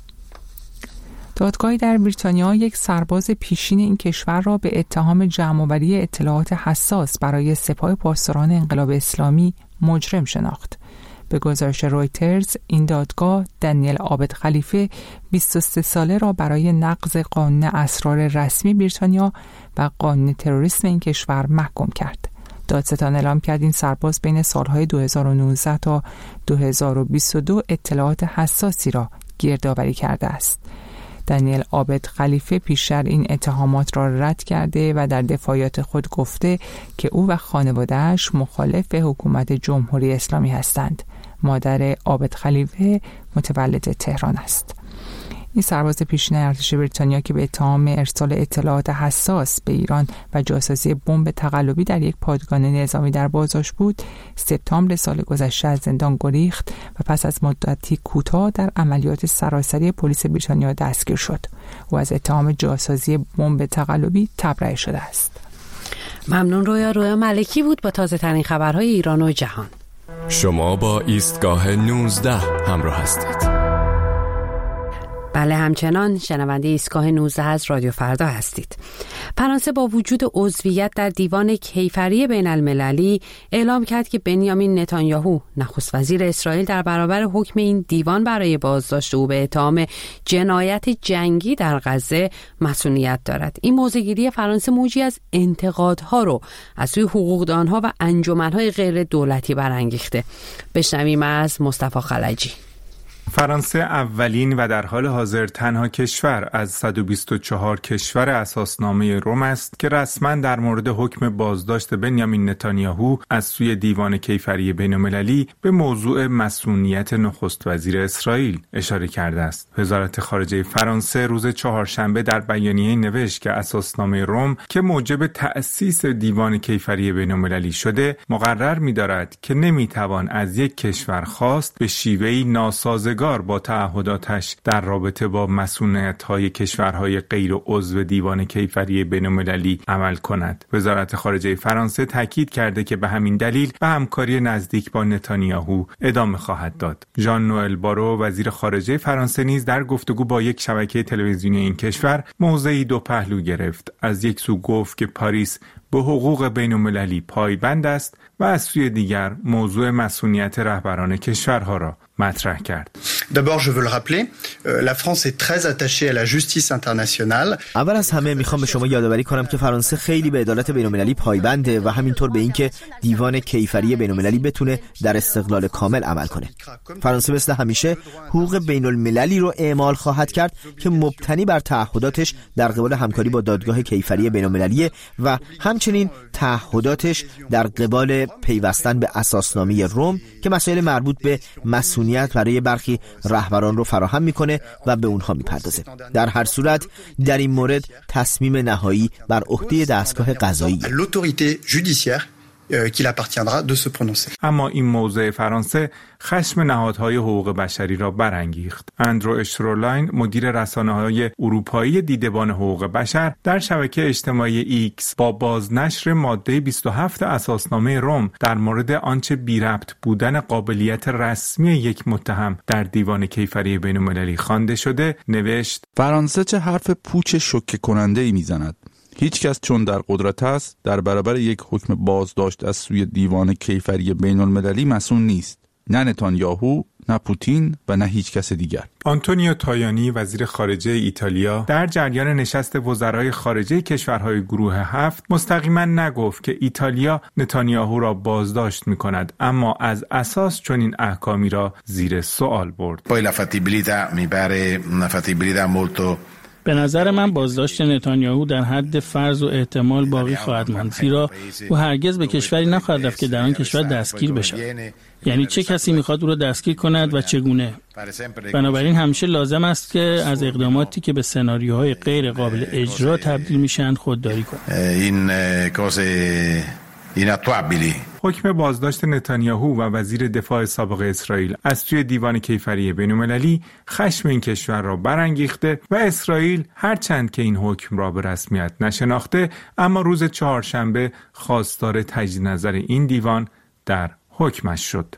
Speaker 2: دادگاهی در بریتانیا یک سرباز پیشین این کشور را به اتهام جمع‌آوری اطلاعات حساس برای سپاه پاسداران انقلاب اسلامی مجرم شناخت. به گزارش رویترز، این دادگاه دنیل عابد خلیفه بیست و سه ساله را برای نقض قانون اسرار رسمی بریتانیا و قانون تروریسم این کشور محکوم کرد. دادستان اعلام کرد این سرباز بین سالهای دو هزار و نوزده تا دو هزار و بیست و دو اطلاعات حساسی را گردآوری کرده است. دنیل عابد خلیفه پیشتر این اتهامات را رد کرده و در دفاعیات خود گفته که او و خانواده‌اش مخالف حکومت جمهوری اسلامی هستند. مادر عابد خلیفه متولد تهران است. این سرباز پیشین ارتش بریتانیا که به اتهام ارسال اطلاعات حساس به ایران و جاسازی بمب تقلبی در یک پادگان نظامی در بازداشت بود، سپتامبر سال گذشته از زندان گریخت و پس از مدتی کوتاه در عملیات سراسری پلیس بریتانیا دستگیر شد. او از اتهام جاسازی بمب تقلبی تبرئه شده است.
Speaker 1: ممنون. رویا رویا ملکی بود با تازه ترین خبرهای ایران و جهان.
Speaker 15: شما با ایستگاه نوزده همراه هستید.
Speaker 1: بله، همچنان شنونده ایستگاه نوزده از رادیو فردا هستید. فرانسه با وجود عضویت در دیوان کیفری بین المللی اعلام کرد که بنیامین نتانیاهو نخست وزیر اسرائیل در برابر حکم این دیوان برای بازداشت او به اتهام جنایت جنگی در غزه مسئولیت دارد. این موضع‌گیری فرانسه موجی از انتقادها رو از سوی حقوقدانها و انجمنهای غیر دولتی برانگیخته. بشنویم از مصطفی خلجی.
Speaker 15: فرانسه اولین و در حال حاضر تنها کشور از صد و بیست و چهار کشور اساسنامه روم است که رسما در مورد حکم بازداشت بنیامین نتانیاهو از سوی دیوان کیفری بین‌المللی به موضوع مسئولیت نخست وزیر اسرائیل اشاره کرده است. وزارت خارجه فرانسه روز چهارشنبه در بیانیه نوشت که اساسنامه روم که موجب تأسیس دیوان کیفری بین‌المللی شده مقرر می‌دارد که نمی‌توان از یک کشور خواست به شیوهی ناسازگار با تعهداتش در رابطه با مسئولیت‌های کشورهای غیر عضو دیوان کیفری بین‌المللی عمل کند. وزارت خارجه فرانسه تاکید کرده که به همین دلیل به همکاری نزدیک با نتانیاهو ادامه خواهد داد. ژان نوئل بارو وزیر خارجه فرانسه نیز در گفتگو با یک شبکه تلویزیونی این کشور موضعی دو پهلو گرفت. از یک سو گفت که پاریس به حقوق بین‌المللی پایبند است و از سوی دیگر موضوع مسئولیت رهبران کشورها را مطرح کرد.
Speaker 16: D'abord, je veux le rappeler, la France est très attachée à la justice internationale.
Speaker 11: اول از همه میخوام به شما یادآوری کنم که فرانسه خیلی به عدالت بین‌المللی پایبنده و همینطور به اینکه دیوان کیفری بین‌المللی بتونه در استقلال کامل عمل کنه. فرانسه مثل همیشه حقوق بین‌المللی رو اعمال خواهد کرد که مبتنی بر تعهداتش در قبال همکاری با دادگاه کیفری بین‌المللی و همچنین تعهداتش در قبال پیوستن به اساسنامه روم که مسائل مربوط به مسئولیت برای برخی رهبران رو فراهم میکنه و به اونها میپردازه. در هر صورت در این مورد تصمیم نهایی بر عهده دستگاه قضایی.
Speaker 15: اما این موضع فرانسه خشم نهادهای حقوق بشری را برانگیخت. اندرو اشترولاین مدیر رسانه‌های اروپایی دیدبان حقوق بشر در شبکه اجتماعی ایکس با بازنشر ماده بیست و هفت اساسنامه روم در مورد آنچه بی ربط بودن قابلیت رسمی یک متهم در دیوان کیفری بین‌المللی خوانده شده نوشت:
Speaker 17: فرانسه چه حرف پوچ شوکه کننده ای میزند. هیچ کس چون در قدرت است در برابر یک حکم بازداشت از سوی دیوان کیفری بین‌المللی مسئول نیست. نه نتانیاهو، نه پوتین و نه هیچ کس دیگر.
Speaker 15: آنتونیو تایانی وزیر خارجه ایتالیا در جریان نشست وزرای خارجه کشورهای گروه هفت مستقیما نگفت که ایتالیا نتانیاهو را بازداشت می‌کند، اما از اساس چنین احکامی را زیر سوال برد.
Speaker 18: Poi la fattibilità mi pare una fattibilità molto
Speaker 19: به نظر من بازداشت نتانیاهو در حد فرض و احتمال باقی خواهد ماند، زیرا او هرگز به کشوری نخواهد رفت که در آن کشور دستگیر بشود. یعنی چه کسی میخواد او را دستگیر کند و چگونه؟ بنابراین همیشه لازم است که از اقداماتی که به سناریوهای غیر قابل اجرا تبدیل میشن خودداری کند.
Speaker 18: این cose inattuabili.
Speaker 15: حکم بازداشت نتانیاهو و وزیر دفاع سابق اسرائیل از سوی دیوان کیفری بین‌المللی خشم این کشور را برانگیخته و اسرائیل هرچند که این حکم را به رسمیت نشناخته، اما روز چهارشنبه خواستار تجدید نظر این دیوان در حکمش شد.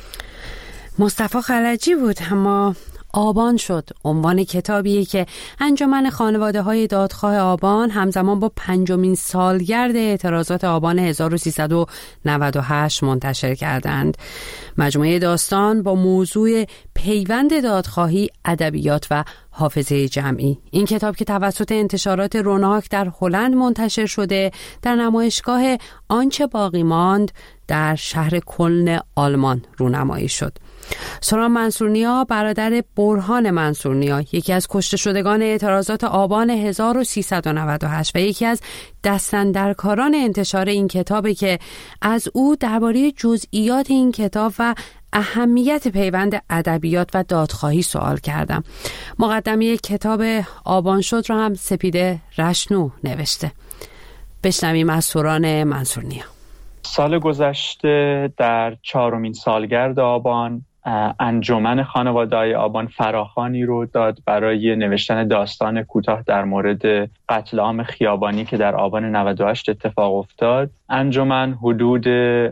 Speaker 1: مصطفی خلجی بود. اما آبان شد عنوان کتابیه که انجمن خانواده‌های دادخواه آبان همزمان با پنجمین سالگرد اعتراضات آبان هزار و سیصد و نود و هشت منتشر کردند. مجموعه داستان با موضوع پیوند دادخواهی، ادبیات و حافظه جمعی. این کتاب که توسط انتشارات روناک در هلند منتشر شده در نمایشگاه آنچه باقی ماند در شهر کلن آلمان رونمایی شد. سوران منصورنیا برادر برهان منصورنیا، یکی از کشته شدگان اعتراضات آبان هزار و سیصد و نود و هشت و یکی از دستاندرکاران انتشار این کتابه که از او درباره جزئیات این کتاب و اهمیت پیوند ادبیات و دادخواهی سوال کردم. مقدمه کتاب آبان شد را هم سپیده رشنو نوشته. بشنویم از سوران منصورنیا.
Speaker 20: سال گذشته در چهارمین سالگرد آبان انجمن خانواده‌های آبان فراخوانی رو داد برای نوشتن داستان کوتاه در مورد قتل عام خیابانی که در آبان نود و هشت اتفاق افتاد. انجمن حدود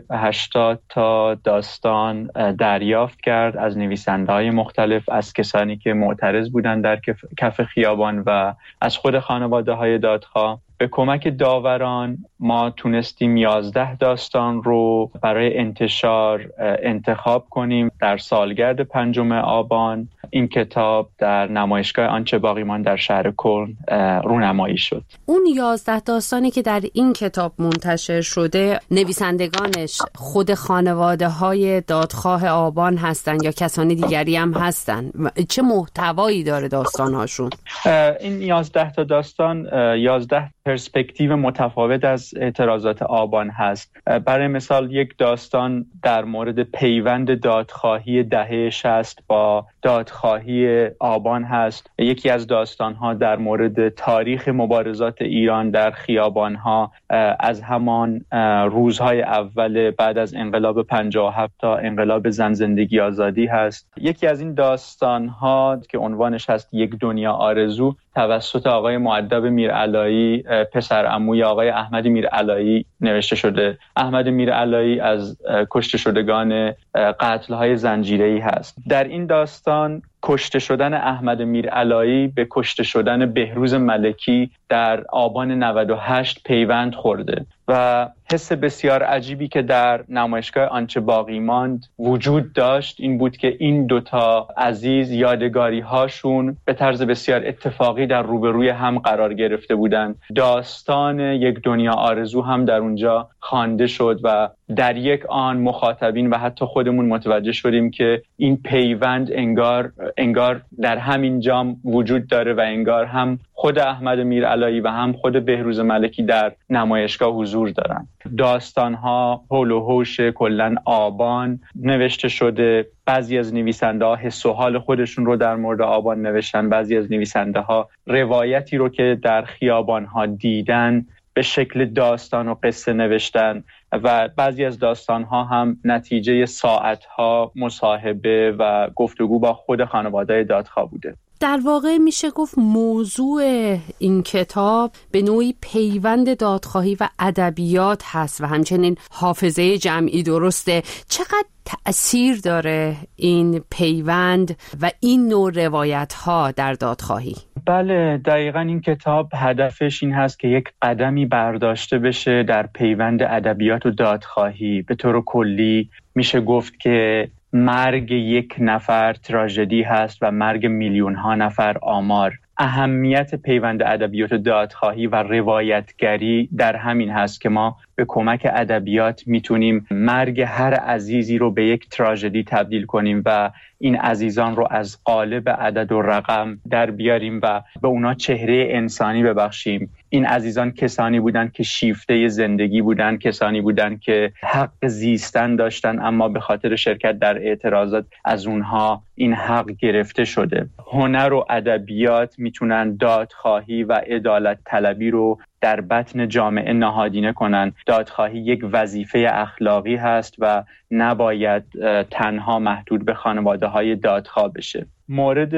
Speaker 20: هشتاد تا داستان دریافت کرد از نویسنده‌های مختلف، از کسانی که معترض بودند در کف خیابان و از خود خانواده‌های دادخواه. به کمک داوران ما تونستیم یازده داستان رو برای انتشار انتخاب کنیم. در سالگرد پنجم آبان این کتاب در نمایشگاه آنچه باقی ماند در شهر کلن رونمایی شد.
Speaker 1: اون یازده داستانی که در این کتاب منتشر شده، نویسندگانش خود خانواده های دادخواه آبان هستن یا کسانی دیگری هم هستن؟ چه محتوایی داره داستانهاشون؟
Speaker 20: این یازده تا داستان یازده پرسپکتیو متفاوت از اعتراضات آبان هست. برای مثال یک داستان در مورد پیوند دادخواهی دهه شصت با دادخواهی آبان هست. یکی از داستان‌ها در مورد تاریخ مبارزات ایران در خیابان‌ها از همان روزهای اول بعد از انقلاب پنجاه و هفت تا انقلاب زن زندگی آزادی هست. یکی از این داستان‌ها که عنوانش هست یک دنیا آرزو توسط آقای مؤدب میرعلایی، پسر عموی آقای احمد میرعلایی نوشته شده. احمد میرعلایی از کشته شدگان قتل‌های زنجیره‌ای هست. در این داستان کشته شدن احمد میرعلایی به کشته شدن بهروز ملکی در آبان نود و هشت پیوند خورده و حس بسیار عجیبی که در نمایشگاه آنچه باقی ماند وجود داشت این بود که این دوتا عزیز یادگاری هاشون به طرز بسیار اتفاقی در روبروی هم قرار گرفته بودند. داستان یک دنیا آرزو هم در اونجا خوانده شد و در یک آن مخاطبین و حتی خودمون متوجه شدیم که این پیوند انگار انگار در همین جام وجود داره و انگار هم خود احمد میرعلایی و هم خود بهروز ملکی در نمایشگاه حضور دارن. داستان‌ها حول و حوش کلاً آبان نوشته شده. بعضی از نویسنده‌ها حس و حال خودشون رو در مورد آبان نوشتن، بعضی از نویسنده‌ها روایتی رو که در خیابان‌ها دیدن به شکل داستان و قصه نوشتن و بعضی از داستان‌ها هم نتیجه ساعت‌ها مصاحبه و گفتگو با خود خانواده دادخواه بوده.
Speaker 1: در واقع میشه گفت موضوع این کتاب به نوعی پیوند دادخواهی و ادبیات هست و همچنین حافظه جمعی، درسته؟ چقدر تأثیر داره این پیوند و این نوع روایت ها در دادخواهی؟
Speaker 20: بله، دقیقاً این کتاب هدفش این هست که یک قدمی برداشته بشه در پیوند ادبیات و دادخواهی. به طور کلی میشه گفت که مرگ یک نفر تراژدی هست و مرگ میلیون ها نفر آمار. اهمیت پیوند ادبیات و دادخواهی و روایتگری در همین هست که ما به کمک ادبیات میتونیم مرگ هر عزیزی رو به یک تراژدی تبدیل کنیم و این عزیزان رو از قالب عدد و رقم در بیاریم و به اونا چهره انسانی ببخشیم. این عزیزان کسانی بودند که شیفته زندگی بودند، کسانی بودند که حق زیستن داشتن اما به خاطر شرکت در اعتراضات از اونها این حق گرفته شده. هنر و ادبیات میتونن دادخواهی و عدالت طلبی رو در بطن جامعه نهادینه کنن. دادخواهی یک وظیفه اخلاقی هست و نباید تنها محدود به خانواده‌های دادخواه بشه. مورد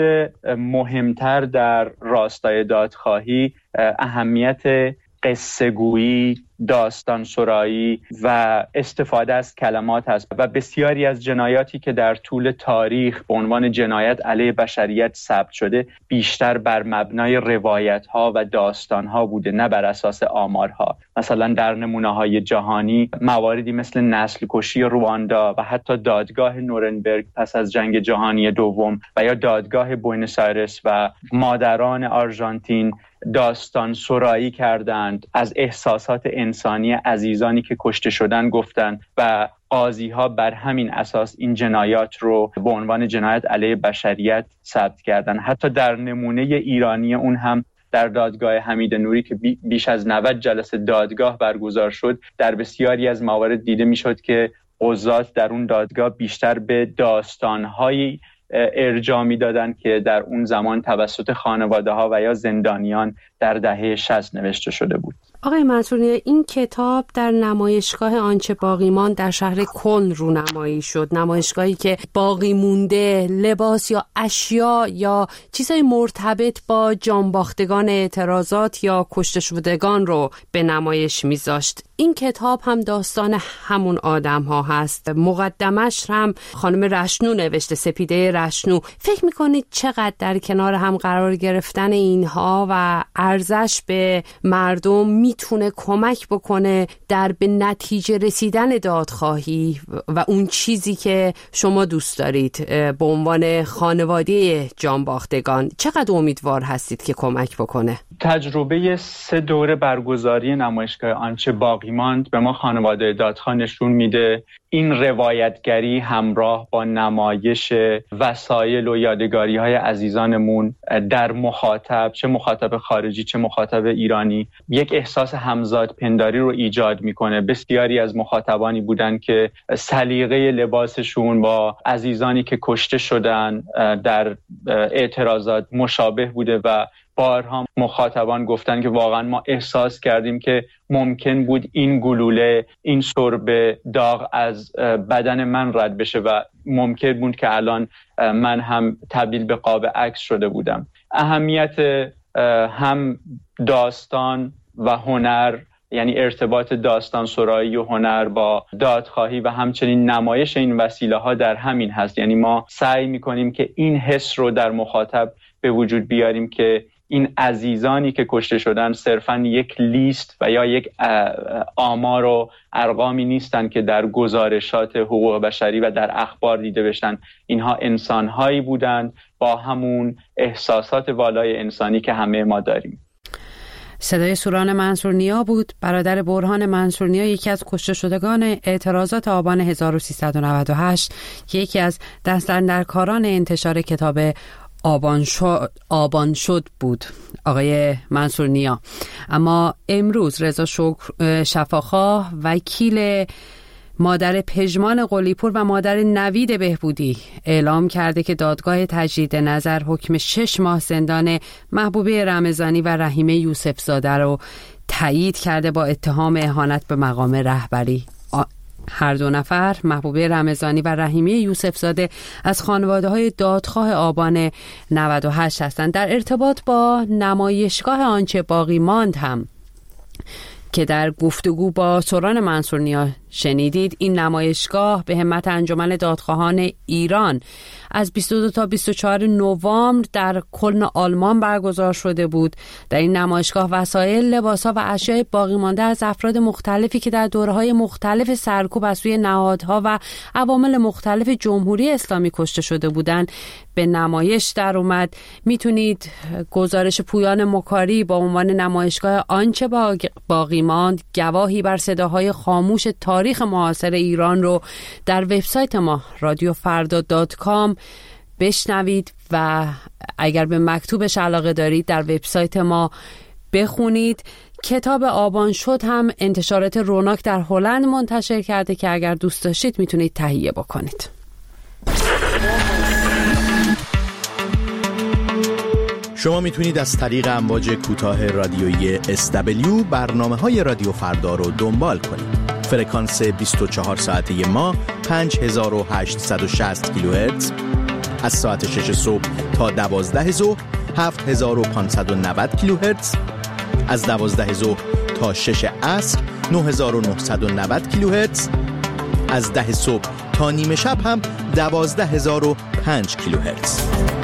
Speaker 20: مهمتر در راستای دادخواهی اهمیت قصه گویی، داستان سرایی و استفاده از کلمات هست و بسیاری از جنایاتی که در طول تاریخ به عنوان جنایت علیه بشریت ثبت شده بیشتر بر مبنای روایت ها و داستان ها بوده، نه بر اساس آمارها. مثلا در نمونه های جهانی مواردی مثل نسل کشی رواندا و حتی دادگاه نورنبرگ پس از جنگ جهانی دوم و یا دادگاه بوئنوس آیرس و مادران آرژانتین داستان سرایی کردند، از احساسات انسانی عزیزانی که کشته شدن گفتند و قاضی ها بر همین اساس این جنایات رو به عنوان جنایت علیه بشریت ثبت کردند. حتی در نمونه ایرانی اون هم در دادگاه حمید نوری که بیش از نود جلسه دادگاه برگزار شد، در بسیاری از موارد دیده میشد که قضات در اون دادگاه بیشتر به داستان‌های ارجاع می‌دادند که در اون زمان توسط خانواده‌ها و یا زندانیان در دهه شصت نوشته شده بود.
Speaker 1: آقای منصورنیا، این کتاب در نمایشگاه آنچه باقی ماند در شهر کلن رونمایی شد، نمایشگاهی که باقی مونده لباس یا اشیا یا چیزهای مرتبط با جانباختگان اعتراضات یا کشته شدگان رو به نمایش میذاشت. این کتاب هم داستان همون آدم ها هست. مقدمش هم خانم رشنو نوشته، سپیده رشنو. فکر میکنید چقدر در کنار هم قرار گرفتن اینها و ارزش به مردم میتونه کمک بکنه در به نتیجه رسیدن دادخواهی و اون چیزی که شما دوست دارید به عنوان خانواده جانباختگان؟ چقدر امیدوار هستید که کمک بکنه؟
Speaker 20: تجربه سه دوره برگزاری نمایشگاه آنچه باقی ماند به ما خانواده دادخواه نشون میده این روایتگری همراه با نمایش وسایل و یادگاری های عزیزانمون در مخاطب، چه مخاطب خارجی چه مخاطب ایرانی، یک احساس همزاد پنداری رو ایجاد میکنه. بسیاری از مخاطبانی بودن که سلیقه لباسشون با عزیزانی که کشته شدن در اعتراضات مشابه بوده و بارها مخاطبان گفتن که واقعا ما احساس کردیم که ممکن بود این گلوله، این شرب داغ از بدن من رد بشه و ممکن بود که الان من هم تبدیل به قاب عکس شده بودم. اهمیت هم داستان و هنر، یعنی ارتباط داستان سرایی و هنر با دادخواهی و همچنین نمایش این وسیله ها در همین هست. یعنی ما سعی میکنیم که این حس رو در مخاطب به وجود بیاریم که این عزیزانی که کشته شدن صرفاً یک لیست و یا یک آمار و ارقامی نیستن که در گزارشات حقوق بشری و در اخبار دیده بشن. اینها انسان‌هایی بودند با همون احساسات والای انسانی که همه ما داریم.
Speaker 1: صدای سوران منصورنیا بود، برادر برهان منصورنیا، یکی از کشته شدگان اعتراضات آبان هزار و سیصد و نود و هشت که یکی از دست‌اندرکاران انتشار کتاب آبان شد, آبان شد بود، آقای منصورنیا. اما امروز رضا شکر شفاخواه، وکیل مادر پژمان قلی‌پور و مادر نوید بهبودی، اعلام کرده که دادگاه تجدید نظر حکم شش ماه زندان محبوبه رمضانی و رحیمه یوسف زاده رو تایید کرده با اتهام اهانت به مقام رهبری. هر دو نفر، محبوبه رمضانی و رحیمه یوسف زاده، از خانواده‌های دادخواه آبان نود و هشت هستند. در ارتباط با نمایشگاه آنچه باقی ماند هم که در گفتگو با سوران منصورنیا شنیدید، این نمایشگاه به همت انجمن دادخواهان ایران از بیست و دو تا بیست و چهار نوامبر در کلن آلمان برگزار شده بود. در این نمایشگاه وسایل، لباس‌ها و اشیاء باقی مانده از افراد مختلفی که در دوره‌های مختلف سرکوب از سوی نهادها و عوامل مختلف جمهوری اسلامی کشته شده بودند به نمایش در اومد. میتونید گزارش پویان مکاری با عنوان نمایشگاه آنچه باقی ماند، گواهی بر صداهای خاموش تاریخ معاصر ایران رو در وبسایت ما رادیو فردا دات کام بشنوید و اگر به مکتوبش علاقه دارید در وبسایت ما بخونید. کتاب آبان شد هم انتشارات روناک در هلند منتشر کرده که اگر دوست داشتید میتونید تهیه بکنید.
Speaker 21: شما میتونید از طریق امواج کوتاه رادیویی اس دبلیو برنامه‌های رادیو فردا رو دنبال کنید. فرکانس بیست و چهار ساعته ما پنج هزار و هشتصد و شصت کیلوهرتز، از ساعت شش صبح تا دوازده ظهر هفت هزار و پانصد و نود کیلوهرتز، از دوازده ظهر تا شش عصر نه هزار و نهصد و نود کیلوهرتز، از ده صبح تا نیمه شب هم دوازده هزار و پنج کیلوهرتز.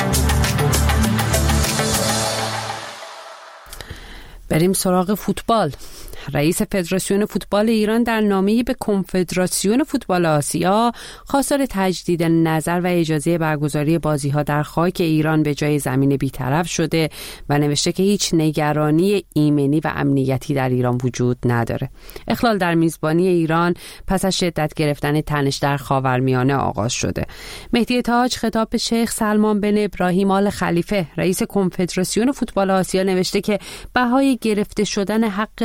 Speaker 1: بریم سراغ فوتبال. رئیس فدراسیون فوتبال ایران در نامه‌ای به کنفدراسیون فوتبال آسیا خواستار تجدید نظر و اجازه برگزاری بازی‌ها در خاک ایران به جای زمین بی‌طرف شده و نوشته که هیچ نگرانی ایمنی و امنیتی در ایران وجود نداره. اخلال در میزبانی ایران پس از شدت گرفتن تنش در خاورمیانه آغاز شده. مهدی تاج خطاب به شیخ سلمان بن ابراهیم آل خلیفه رئیس کنفدراسیون فوتبال آسیا نوشته که بهای گرفته شدن حق میزبانی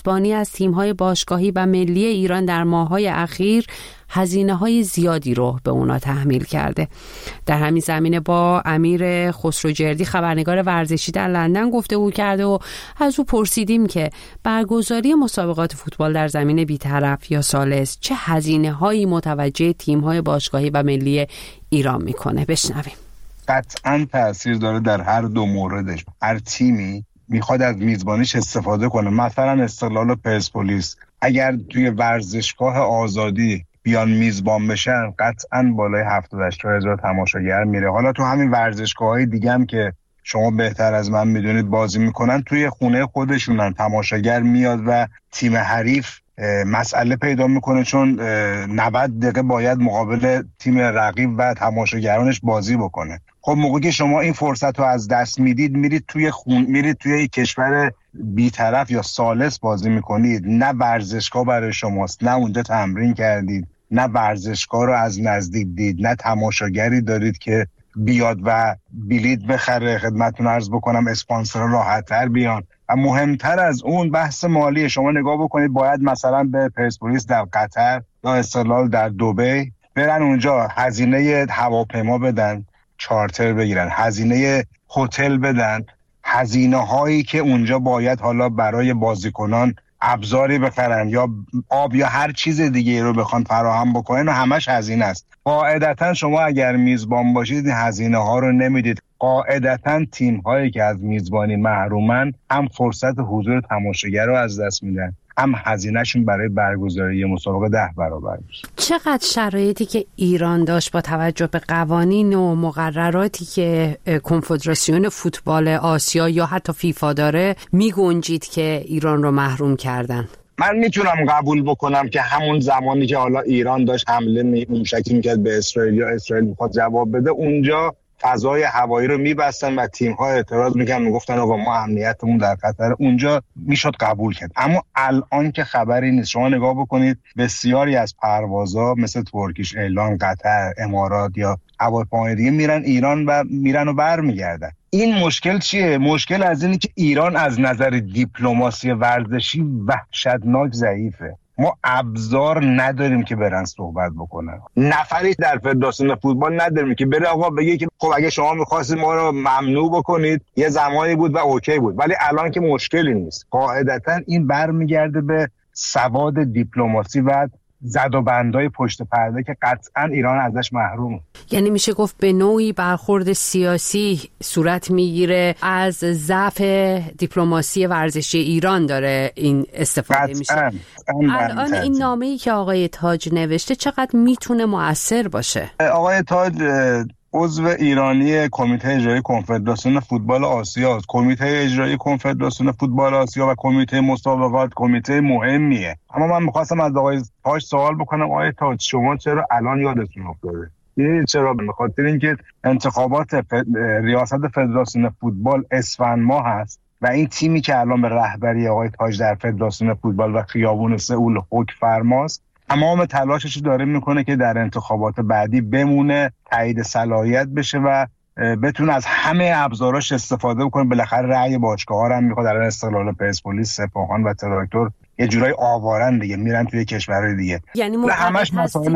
Speaker 1: میزبانی از تیم‌های باشگاهی و ملی ایران در ماه‌های اخیر هزینه‌های زیادی رو به اونا تحمیل کرده. در همین زمینه با امیر خسروجردی خبرنگار ورزشی در لندن گفتگو کرده و از او پرسیدیم که برگزاری مسابقات فوتبال در زمین بی‌طرف یا ثالث چه هزینه‌هایی متوجه تیم‌های باشگاهی و ملی ایران میکنه. بشنویم.
Speaker 4: قطعاً تأثیر داره در هر دو موردش. هر تیمی میخواد از میزبانیش استفاده کنه. مثلا استقلال و پرسپولیس اگر توی ورزشگاه آزادی بیان میزبان بشن قطعاً بالای هفتاد هشتاد هزار تماشاگر میره. حالا تو همین ورزشگاه‌های دیگه هم که شما بهتر از من میدونید بازی میکنن، توی خونه خودشونن تماشاگر میاد و تیم حریف مسئله پیدا میکنه، چون نود دقیقه باید مقابل تیم رقیب و تماشاگرانش بازی بکنه. خب موقعی که شما این فرصت رو از دست میدید، میرید توی خون میرید توی کشور بی‌طرف یا ثالث بازی میکنید، نه ورزشگاه برای شماست، نه اونجا تمرین کردید، نه ورزشگاه رو از نزدیک دید، نه تماشاگری دارید که بیاد و بلیت بخره. خدمتتون عرض بکنم اسپانسرها راحت‌تر بیان. و مهمتر از اون بحث مالی. شما نگاه بکنید، باید مثلا به پرسپولیس در قطر یا استقلال در دبی برن اونجا هزینه هواپیما بدن، چارتر بگیرن، هزینه هتل بدن، هزینه هایی که اونجا باید حالا برای بازیکنان ابزاری بخرن یا آب یا هر چیز دیگه رو بخوان فراهم بکنن و همش هزینه است. قاعدتا شما اگر میزبان باشید این هزینه ها رو نمیدید. قاعدتا تیم هایی که از میزبانی محرومن هم فرصت حضور تماشاگر رو از دست میدن، هم هزینهشون برای برگزاری مسابقه ده برابر میشه.
Speaker 1: چقدر شرایطی که ایران داشت با توجه به قوانین و مقرراتی که کنفدراسیون فوتبال آسیا یا حتی فیفا داره میگنجید که ایران رو محروم کردن؟
Speaker 4: من میتونم قبول بکنم که همون زمانی که حالا ایران داشت حمله موشکی میکرد به اسرائیل یا اسرائیل میخواد جواب بده، اونجا فضای هوایی رو میبستن و تیم‌ها اعتراض میکنن، میگفتن آقا ما امنیتمون در خطر. اونجا میشد قبول کرد. اما الان که خبری نیست. شما نگاه بکنید بسیاری از پروازها مثل ترکیش ایرلاین، قطر، امارات یا هواپیمای دیگه میرن ایران و میرن و برمیگردن. این مشکل چیه؟ مشکل از اینه که ایران از نظر دیپلماسی ورزشی وحشتناک ضعیفه. ما ابزار نداریم که برن صحبت بکنن. نفری در فدراسیون فوتبال نداریم که بره آقا بگه که خب اگه شما می‌خواستید ما رو ممنوع بکنید یه زمانی بود و اوکی بود، ولی الان که مشکلی نیست. قاعدتا این برمیگرده به سواد دیپلماسی و زد و بندای پشت پرده که قطعا ایران ازش محروم.
Speaker 1: یعنی میشه گفت به نوعی برخورد سیاسی صورت میگیره، از ضعف دیپلماسی ورزشی ایران داره این استفاده میشه. الان این نامه‌ای که آقای تاج نوشته چقدر میتونه مؤثر باشه؟
Speaker 4: آقای تاج عضو ایرانی کمیته اجرایی کنفدراسیون فوتبال آسیا است. کمیته اجرایی کنفدراسیون فوتبال آسیا و کمیته مسابقات کمیته مهمیه. اما من می‌خواستم از آقای تاج سوال بکنم، آقای تاج شما چرا الان یادتون افتاده؟ این چرا؟ به خاطر اینکه انتخابات فد... ریاست فدراسیون فوتبال اسفند ماه هست و این تیمی که الان به رهبری آقای تاج در فدراسیون فوتبال و خیابون سئول حکم فرماست تمام تلاشش داره میکنه که در انتخابات بعدی بمونه، تایید صلاحیت بشه و بتونه از همه ابزاراش استفاده بکنه. بالاخره رأی باشگاه‌ها رو هم میخواد. در استقلال، پرسپولیس، سپاهان و تراکتور یه جورای آوارن دیگه، میرن توی کشورهای دیگه.
Speaker 1: یعنی همش مسائل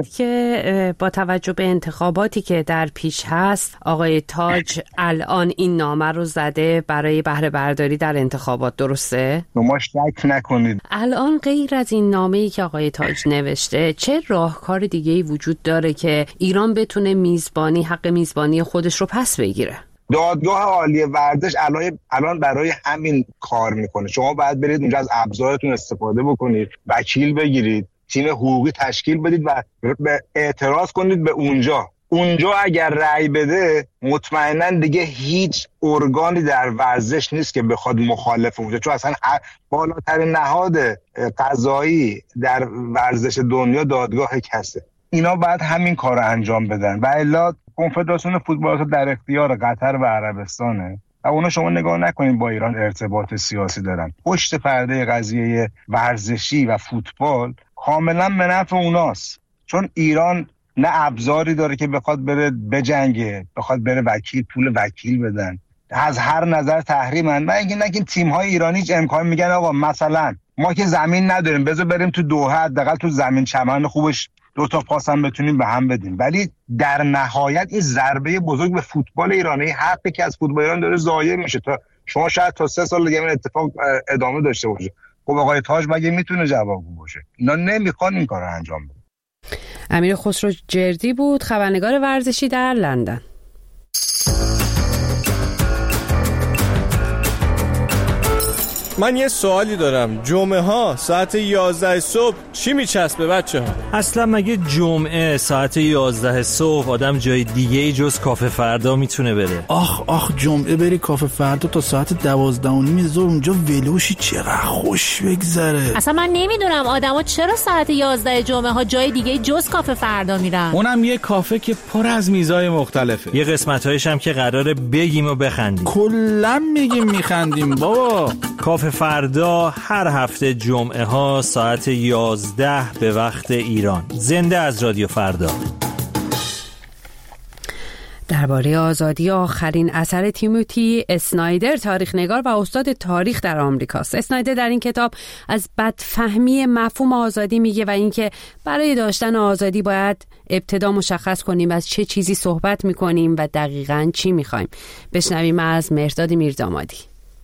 Speaker 1: که با توجه به انتخاباتی که در پیش هست آقای تاج الان این نامه رو زده برای بهره برداری در انتخابات، درسته؟
Speaker 4: شما شک نکنید.
Speaker 1: الان غیر از این نامه‌ای که آقای تاج نوشته چه راهکار دیگه‌ای وجود داره که ایران بتونه میزبانی حق میزبانی خودش رو پس بگیره؟
Speaker 4: دادگاه عالی ورزش الان الان برای همین کار میکنه. شما باید برید اونجا از ابزارتون استفاده بکنید، وکیل بگیرید، تیم حقوقی تشکیل بدید و اعتراض کنید به اونجا. اونجا اگر رأی بده مطمئنا دیگه هیچ ارگانی در ورزش نیست که بخواد مخالف اونجا، چون اصلا بالاترین نهاد قضایی در ورزش دنیا دادگاه کسه. اینا باید همین کار رو انجام بدن و الا کنفدراسیون فوتبال در اختیار قطر و عربستانه و اونا شما نگاه نکنید با ایران ارتباط سیاسی دارن. پشت پرده قضیه ورزشی و فوتبال کاملا به نفع اوناست، چون ایران نه ابزاری داره که بخواد بره بجنگه، بخواد بره وکیل پول وکیل بدن، از هر نظر تحریمن. و اینکه نگین تیم‌های ایرانی امکان میگن آقا مثلا ما که زمین نداریم، بذار بریم تو دوحه، حداقل تو زمین چمن خوبش دو تا پاس هم بتونیم به هم بدیم. ولی در نهایت این ضربه بزرگ به فوتبال ایرانی، حقی که از فوتبال ایران داره ضایع میشه. تا شما شاید تا سه سال دیگه این اتفاق ادامه داشته باشه. خب آقای تاج مگه میتونه جوابگو باشه؟ اینا نمیخوان این کارو انجام بدن.
Speaker 1: امیر خسرو جردی بود، خبرنگار ورزشی در لندن.
Speaker 6: من یه سوالی دارم، جمعه ها ساعت یازده صبح چی میچسبه بچه ها؟
Speaker 22: اصلا مگه جمعه ساعت یازده صبح آدم جای دیگه ای جز کافه فردا میتونه بره؟
Speaker 23: آخ آخ جمعه بری کافه فردا تا ساعت دوازده و نیم ظهر اونجا ولوشی، چقدر خوش بگذره.
Speaker 24: اصلا من نمیدونم آدما چرا ساعت یازده جمعه ها جای دیگه جز کافه فردا میرن.
Speaker 6: اونم یه کافه که پر از میزای مختلفه.
Speaker 22: یه قسمتایش هم که قراره بگیم و بخندیم.
Speaker 23: کلا میگیم میخندیم بابا.
Speaker 22: کافه فردا هر هفته جمعه ها ساعت یازده به وقت ایران. زنده از رادیو فردا.
Speaker 1: درباره آزادی آخرین اثر تیموتی اسنایدر، تاریخ نگار و استاد تاریخ در آمریکاست. اسنایدر در این کتاب از بدفهمی مفهوم آزادی میگه و اینکه برای داشتن آزادی باید ابتدا مشخص کنیم از چه چیزی صحبت میکنیم و دقیقاً چی میخوایم. بشنویم از مهرداد میردامادی.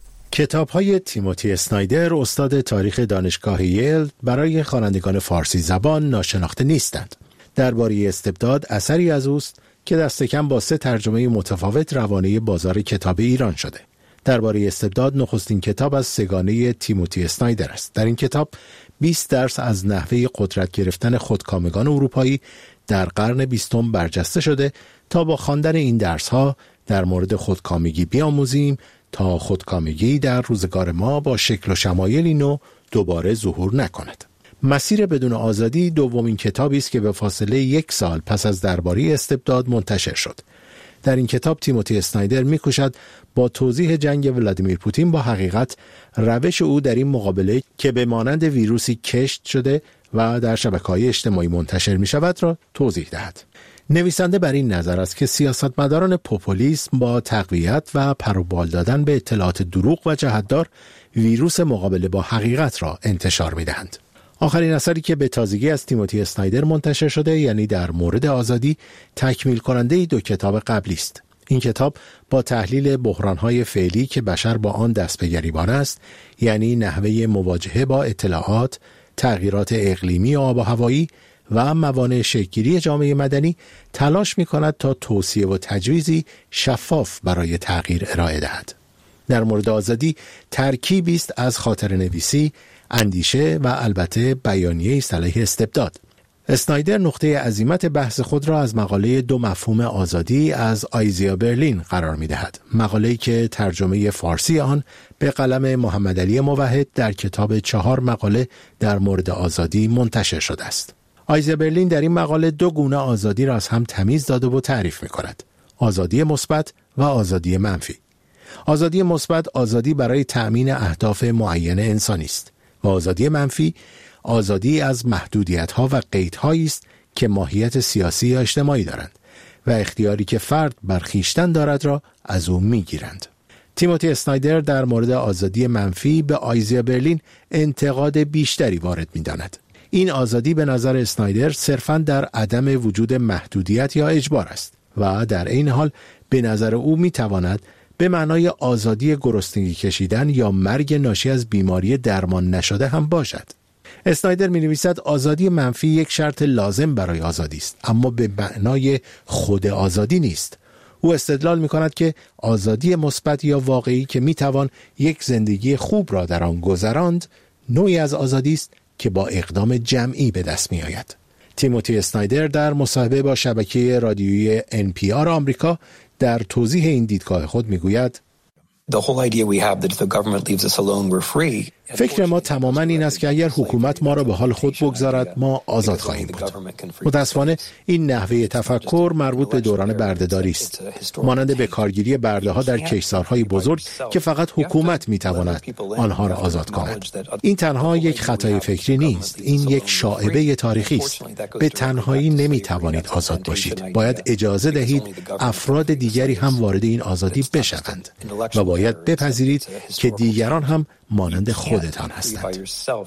Speaker 9: کتاب‌های تیموتی اسنایدر، استاد تاریخ دانشگاه ییل، برای خوانندگان فارسی زبان ناشناخته نیستند. درباره استبداد اثری از اوست که دست کم با سه ترجمه متفاوت روانه بازار کتاب ایران شده. درباره استبداد نخستین کتاب از سگانه تیموتی اسنایدر است. در این کتاب بیست درس از نحوه قدرت گرفتن خودکامگان اروپایی در قرن بیستم برجسته شده تا با خواندن این درس‌ها در مورد خودکامگی بیاموزیم تا خودکامگی در روزگار ما با شکل و شمایلی نو دوباره ظهور نکند. مسیر بدون آزادی دومین کتابی است که به فاصله یک سال پس از درباره استبداد منتشر شد. در این کتاب تیموتی اسنایدر می‌کوشد با توضیح جنگ ولادیمیر پوتین با حقیقت روش او در این مقابله که به مانند ویروسی کشت شده و در شبکه‌های اجتماعی منتشر می‌شود را توضیح دهد. نویسنده بر این نظر است که سیاستمداران پوپولیسم با تقویت و پروبال دادن به اطلاعات دروغ و جهتدار ویروس مقابله با حقیقت را انتشار می‌دهند. آخرین اثری که به تازگی از تیموتی اسنایدر منتشر شده، یعنی در مورد آزادی، تکمیل کننده دو کتاب قبلی است. این کتاب با تحلیل بحران‌های فعلی که بشر با آن دست به گریبان است، یعنی نحوه مواجهه با اطلاعات، تغییرات اقلیمی و آب و هوایی و موانع شکل‌گیری جامعه مدنی، تلاش می‌کند تا توصیه و تجویزی شفاف برای تغییر ارائه دهد. در مورد آزادی ترکیبی است از خاطرنویسی، اندیشه و البته بیانیه صلاح استبداد. اسنایدر نقطه عزیمت بحث خود را از مقاله دو مفهوم آزادی از آیزیا برلین قرار می‌دهد. مقاله‌ای که ترجمه فارسی آن به قلم محمد علی موحد در کتاب چهار مقاله در مورد آزادی منتشر شده است. آیزیا برلین در این مقاله دو گونه آزادی را از هم تمیز داده و تعریف می‌کند: آزادی مثبت و آزادی منفی. آزادی مثبت آزادی برای تأمین اهداف معین انسانی است و آزادی منفی آزادی از محدودیت‌ها و قیدهایی است که ماهیت سیاسی یا اجتماعی دارند و اختیاری که فرد بر خویشتن دارد را از او می‌گیرند. تیموتی اسنایدر در مورد آزادی منفی به آیزیا برلین انتقاد بیشتری وارد می‌داند. این آزادی به نظر اسنایدر صرفاً در عدم وجود محدودیت یا اجبار است و در عین حال به نظر او می‌تواند به معنای آزادی گرسنگی کشیدن یا مرگ ناشی از بیماری درمان نشده هم باشد. اسنایدر می‌نویسد آزادی منفی یک شرط لازم برای آزادی است، اما به معنای خود آزادی نیست. او استدلال می‌کند که آزادی مثبت یا واقعی که می‌توان یک زندگی خوب را در آن گذراند، نوعی از آزادی است که با اقدام جمعی به دست می‌آید. تیموتی اسنایدر در مصاحبه با شبکه رادیویی ان پی آر آمریکا در توضیح این دیدگاه خود میگوید: فکر ما تماما این است که اگر حکومت ما را به حال خود بگذارد ما آزاد خواهیم بود. متاسفانه این نحوه تفکر مربوط به دوران بردهداری است، مانند به کارگیری برده ها در کشتزارهای بزرگ که فقط حکومت میتواند آنها را آزاد کند. این تنها یک خطای فکری نیست، این یک شائبه تاریخی است. به تنهایی نمیتوانید آزاد باشید، باید اجازه دهید افراد دیگری هم وارد این آزادی بشوند و با باید بپذیرید که دیگران هم مانند خودتان هستند.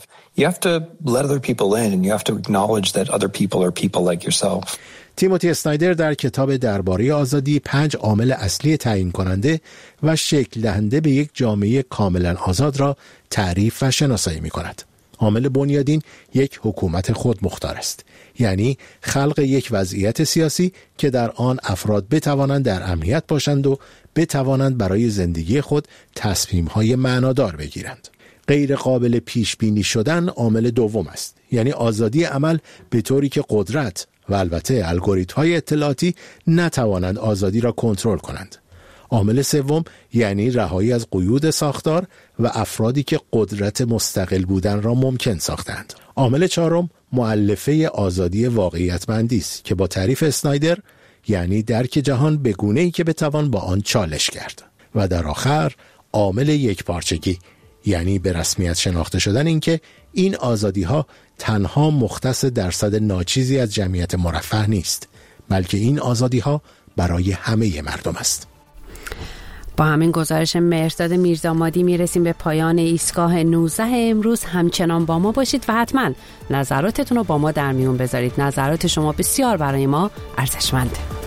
Speaker 9: تیموتی اسنایدر در کتاب درباره آزادی پنج عامل اصلی تعیین کننده و شکل دهنده به یک جامعه کاملا آزاد را تعریف و شناسایی می کند. عامل بنیادین یک حکومت خودمختار است، یعنی خلق یک وضعیت سیاسی که در آن افراد بتوانند در امنیت باشند و بتوانند برای زندگی خود تصمیم‌های معنادار بگیرند. غیر قابل پیش بینی شدن عامل دوم است، یعنی آزادی عمل به طوری که قدرت و البته الگوریتم‌های اطلاعاتی نتوانند آزادی را کنترل کنند. عامل سوم یعنی رهایی از قیود ساختار و افرادی که قدرت مستقل بودن را ممکن ساختند. عامل چهارم مؤلفه آزادی واقعیت‌مندی است که با تعریف اسنایدر یعنی درک جهان به گونه‌ای که بتوان با آن چالش کرد. و در آخر عامل یکپارچگی، یعنی به رسمیت شناخته شدن اینکه این آزادی‌ها تنها مختص درصد ناچیزی از جمعیت مرفه نیست، بلکه این آزادی‌ها برای همه مردم است.
Speaker 1: با همین گزارش مهرداد میرزامادی میرسیم به پایان ایستگاه نوزده امروز. همچنان با ما باشید و حتما نظراتتون رو با ما در میون بذارید. نظرات شما بسیار برای ما ارزشمنده.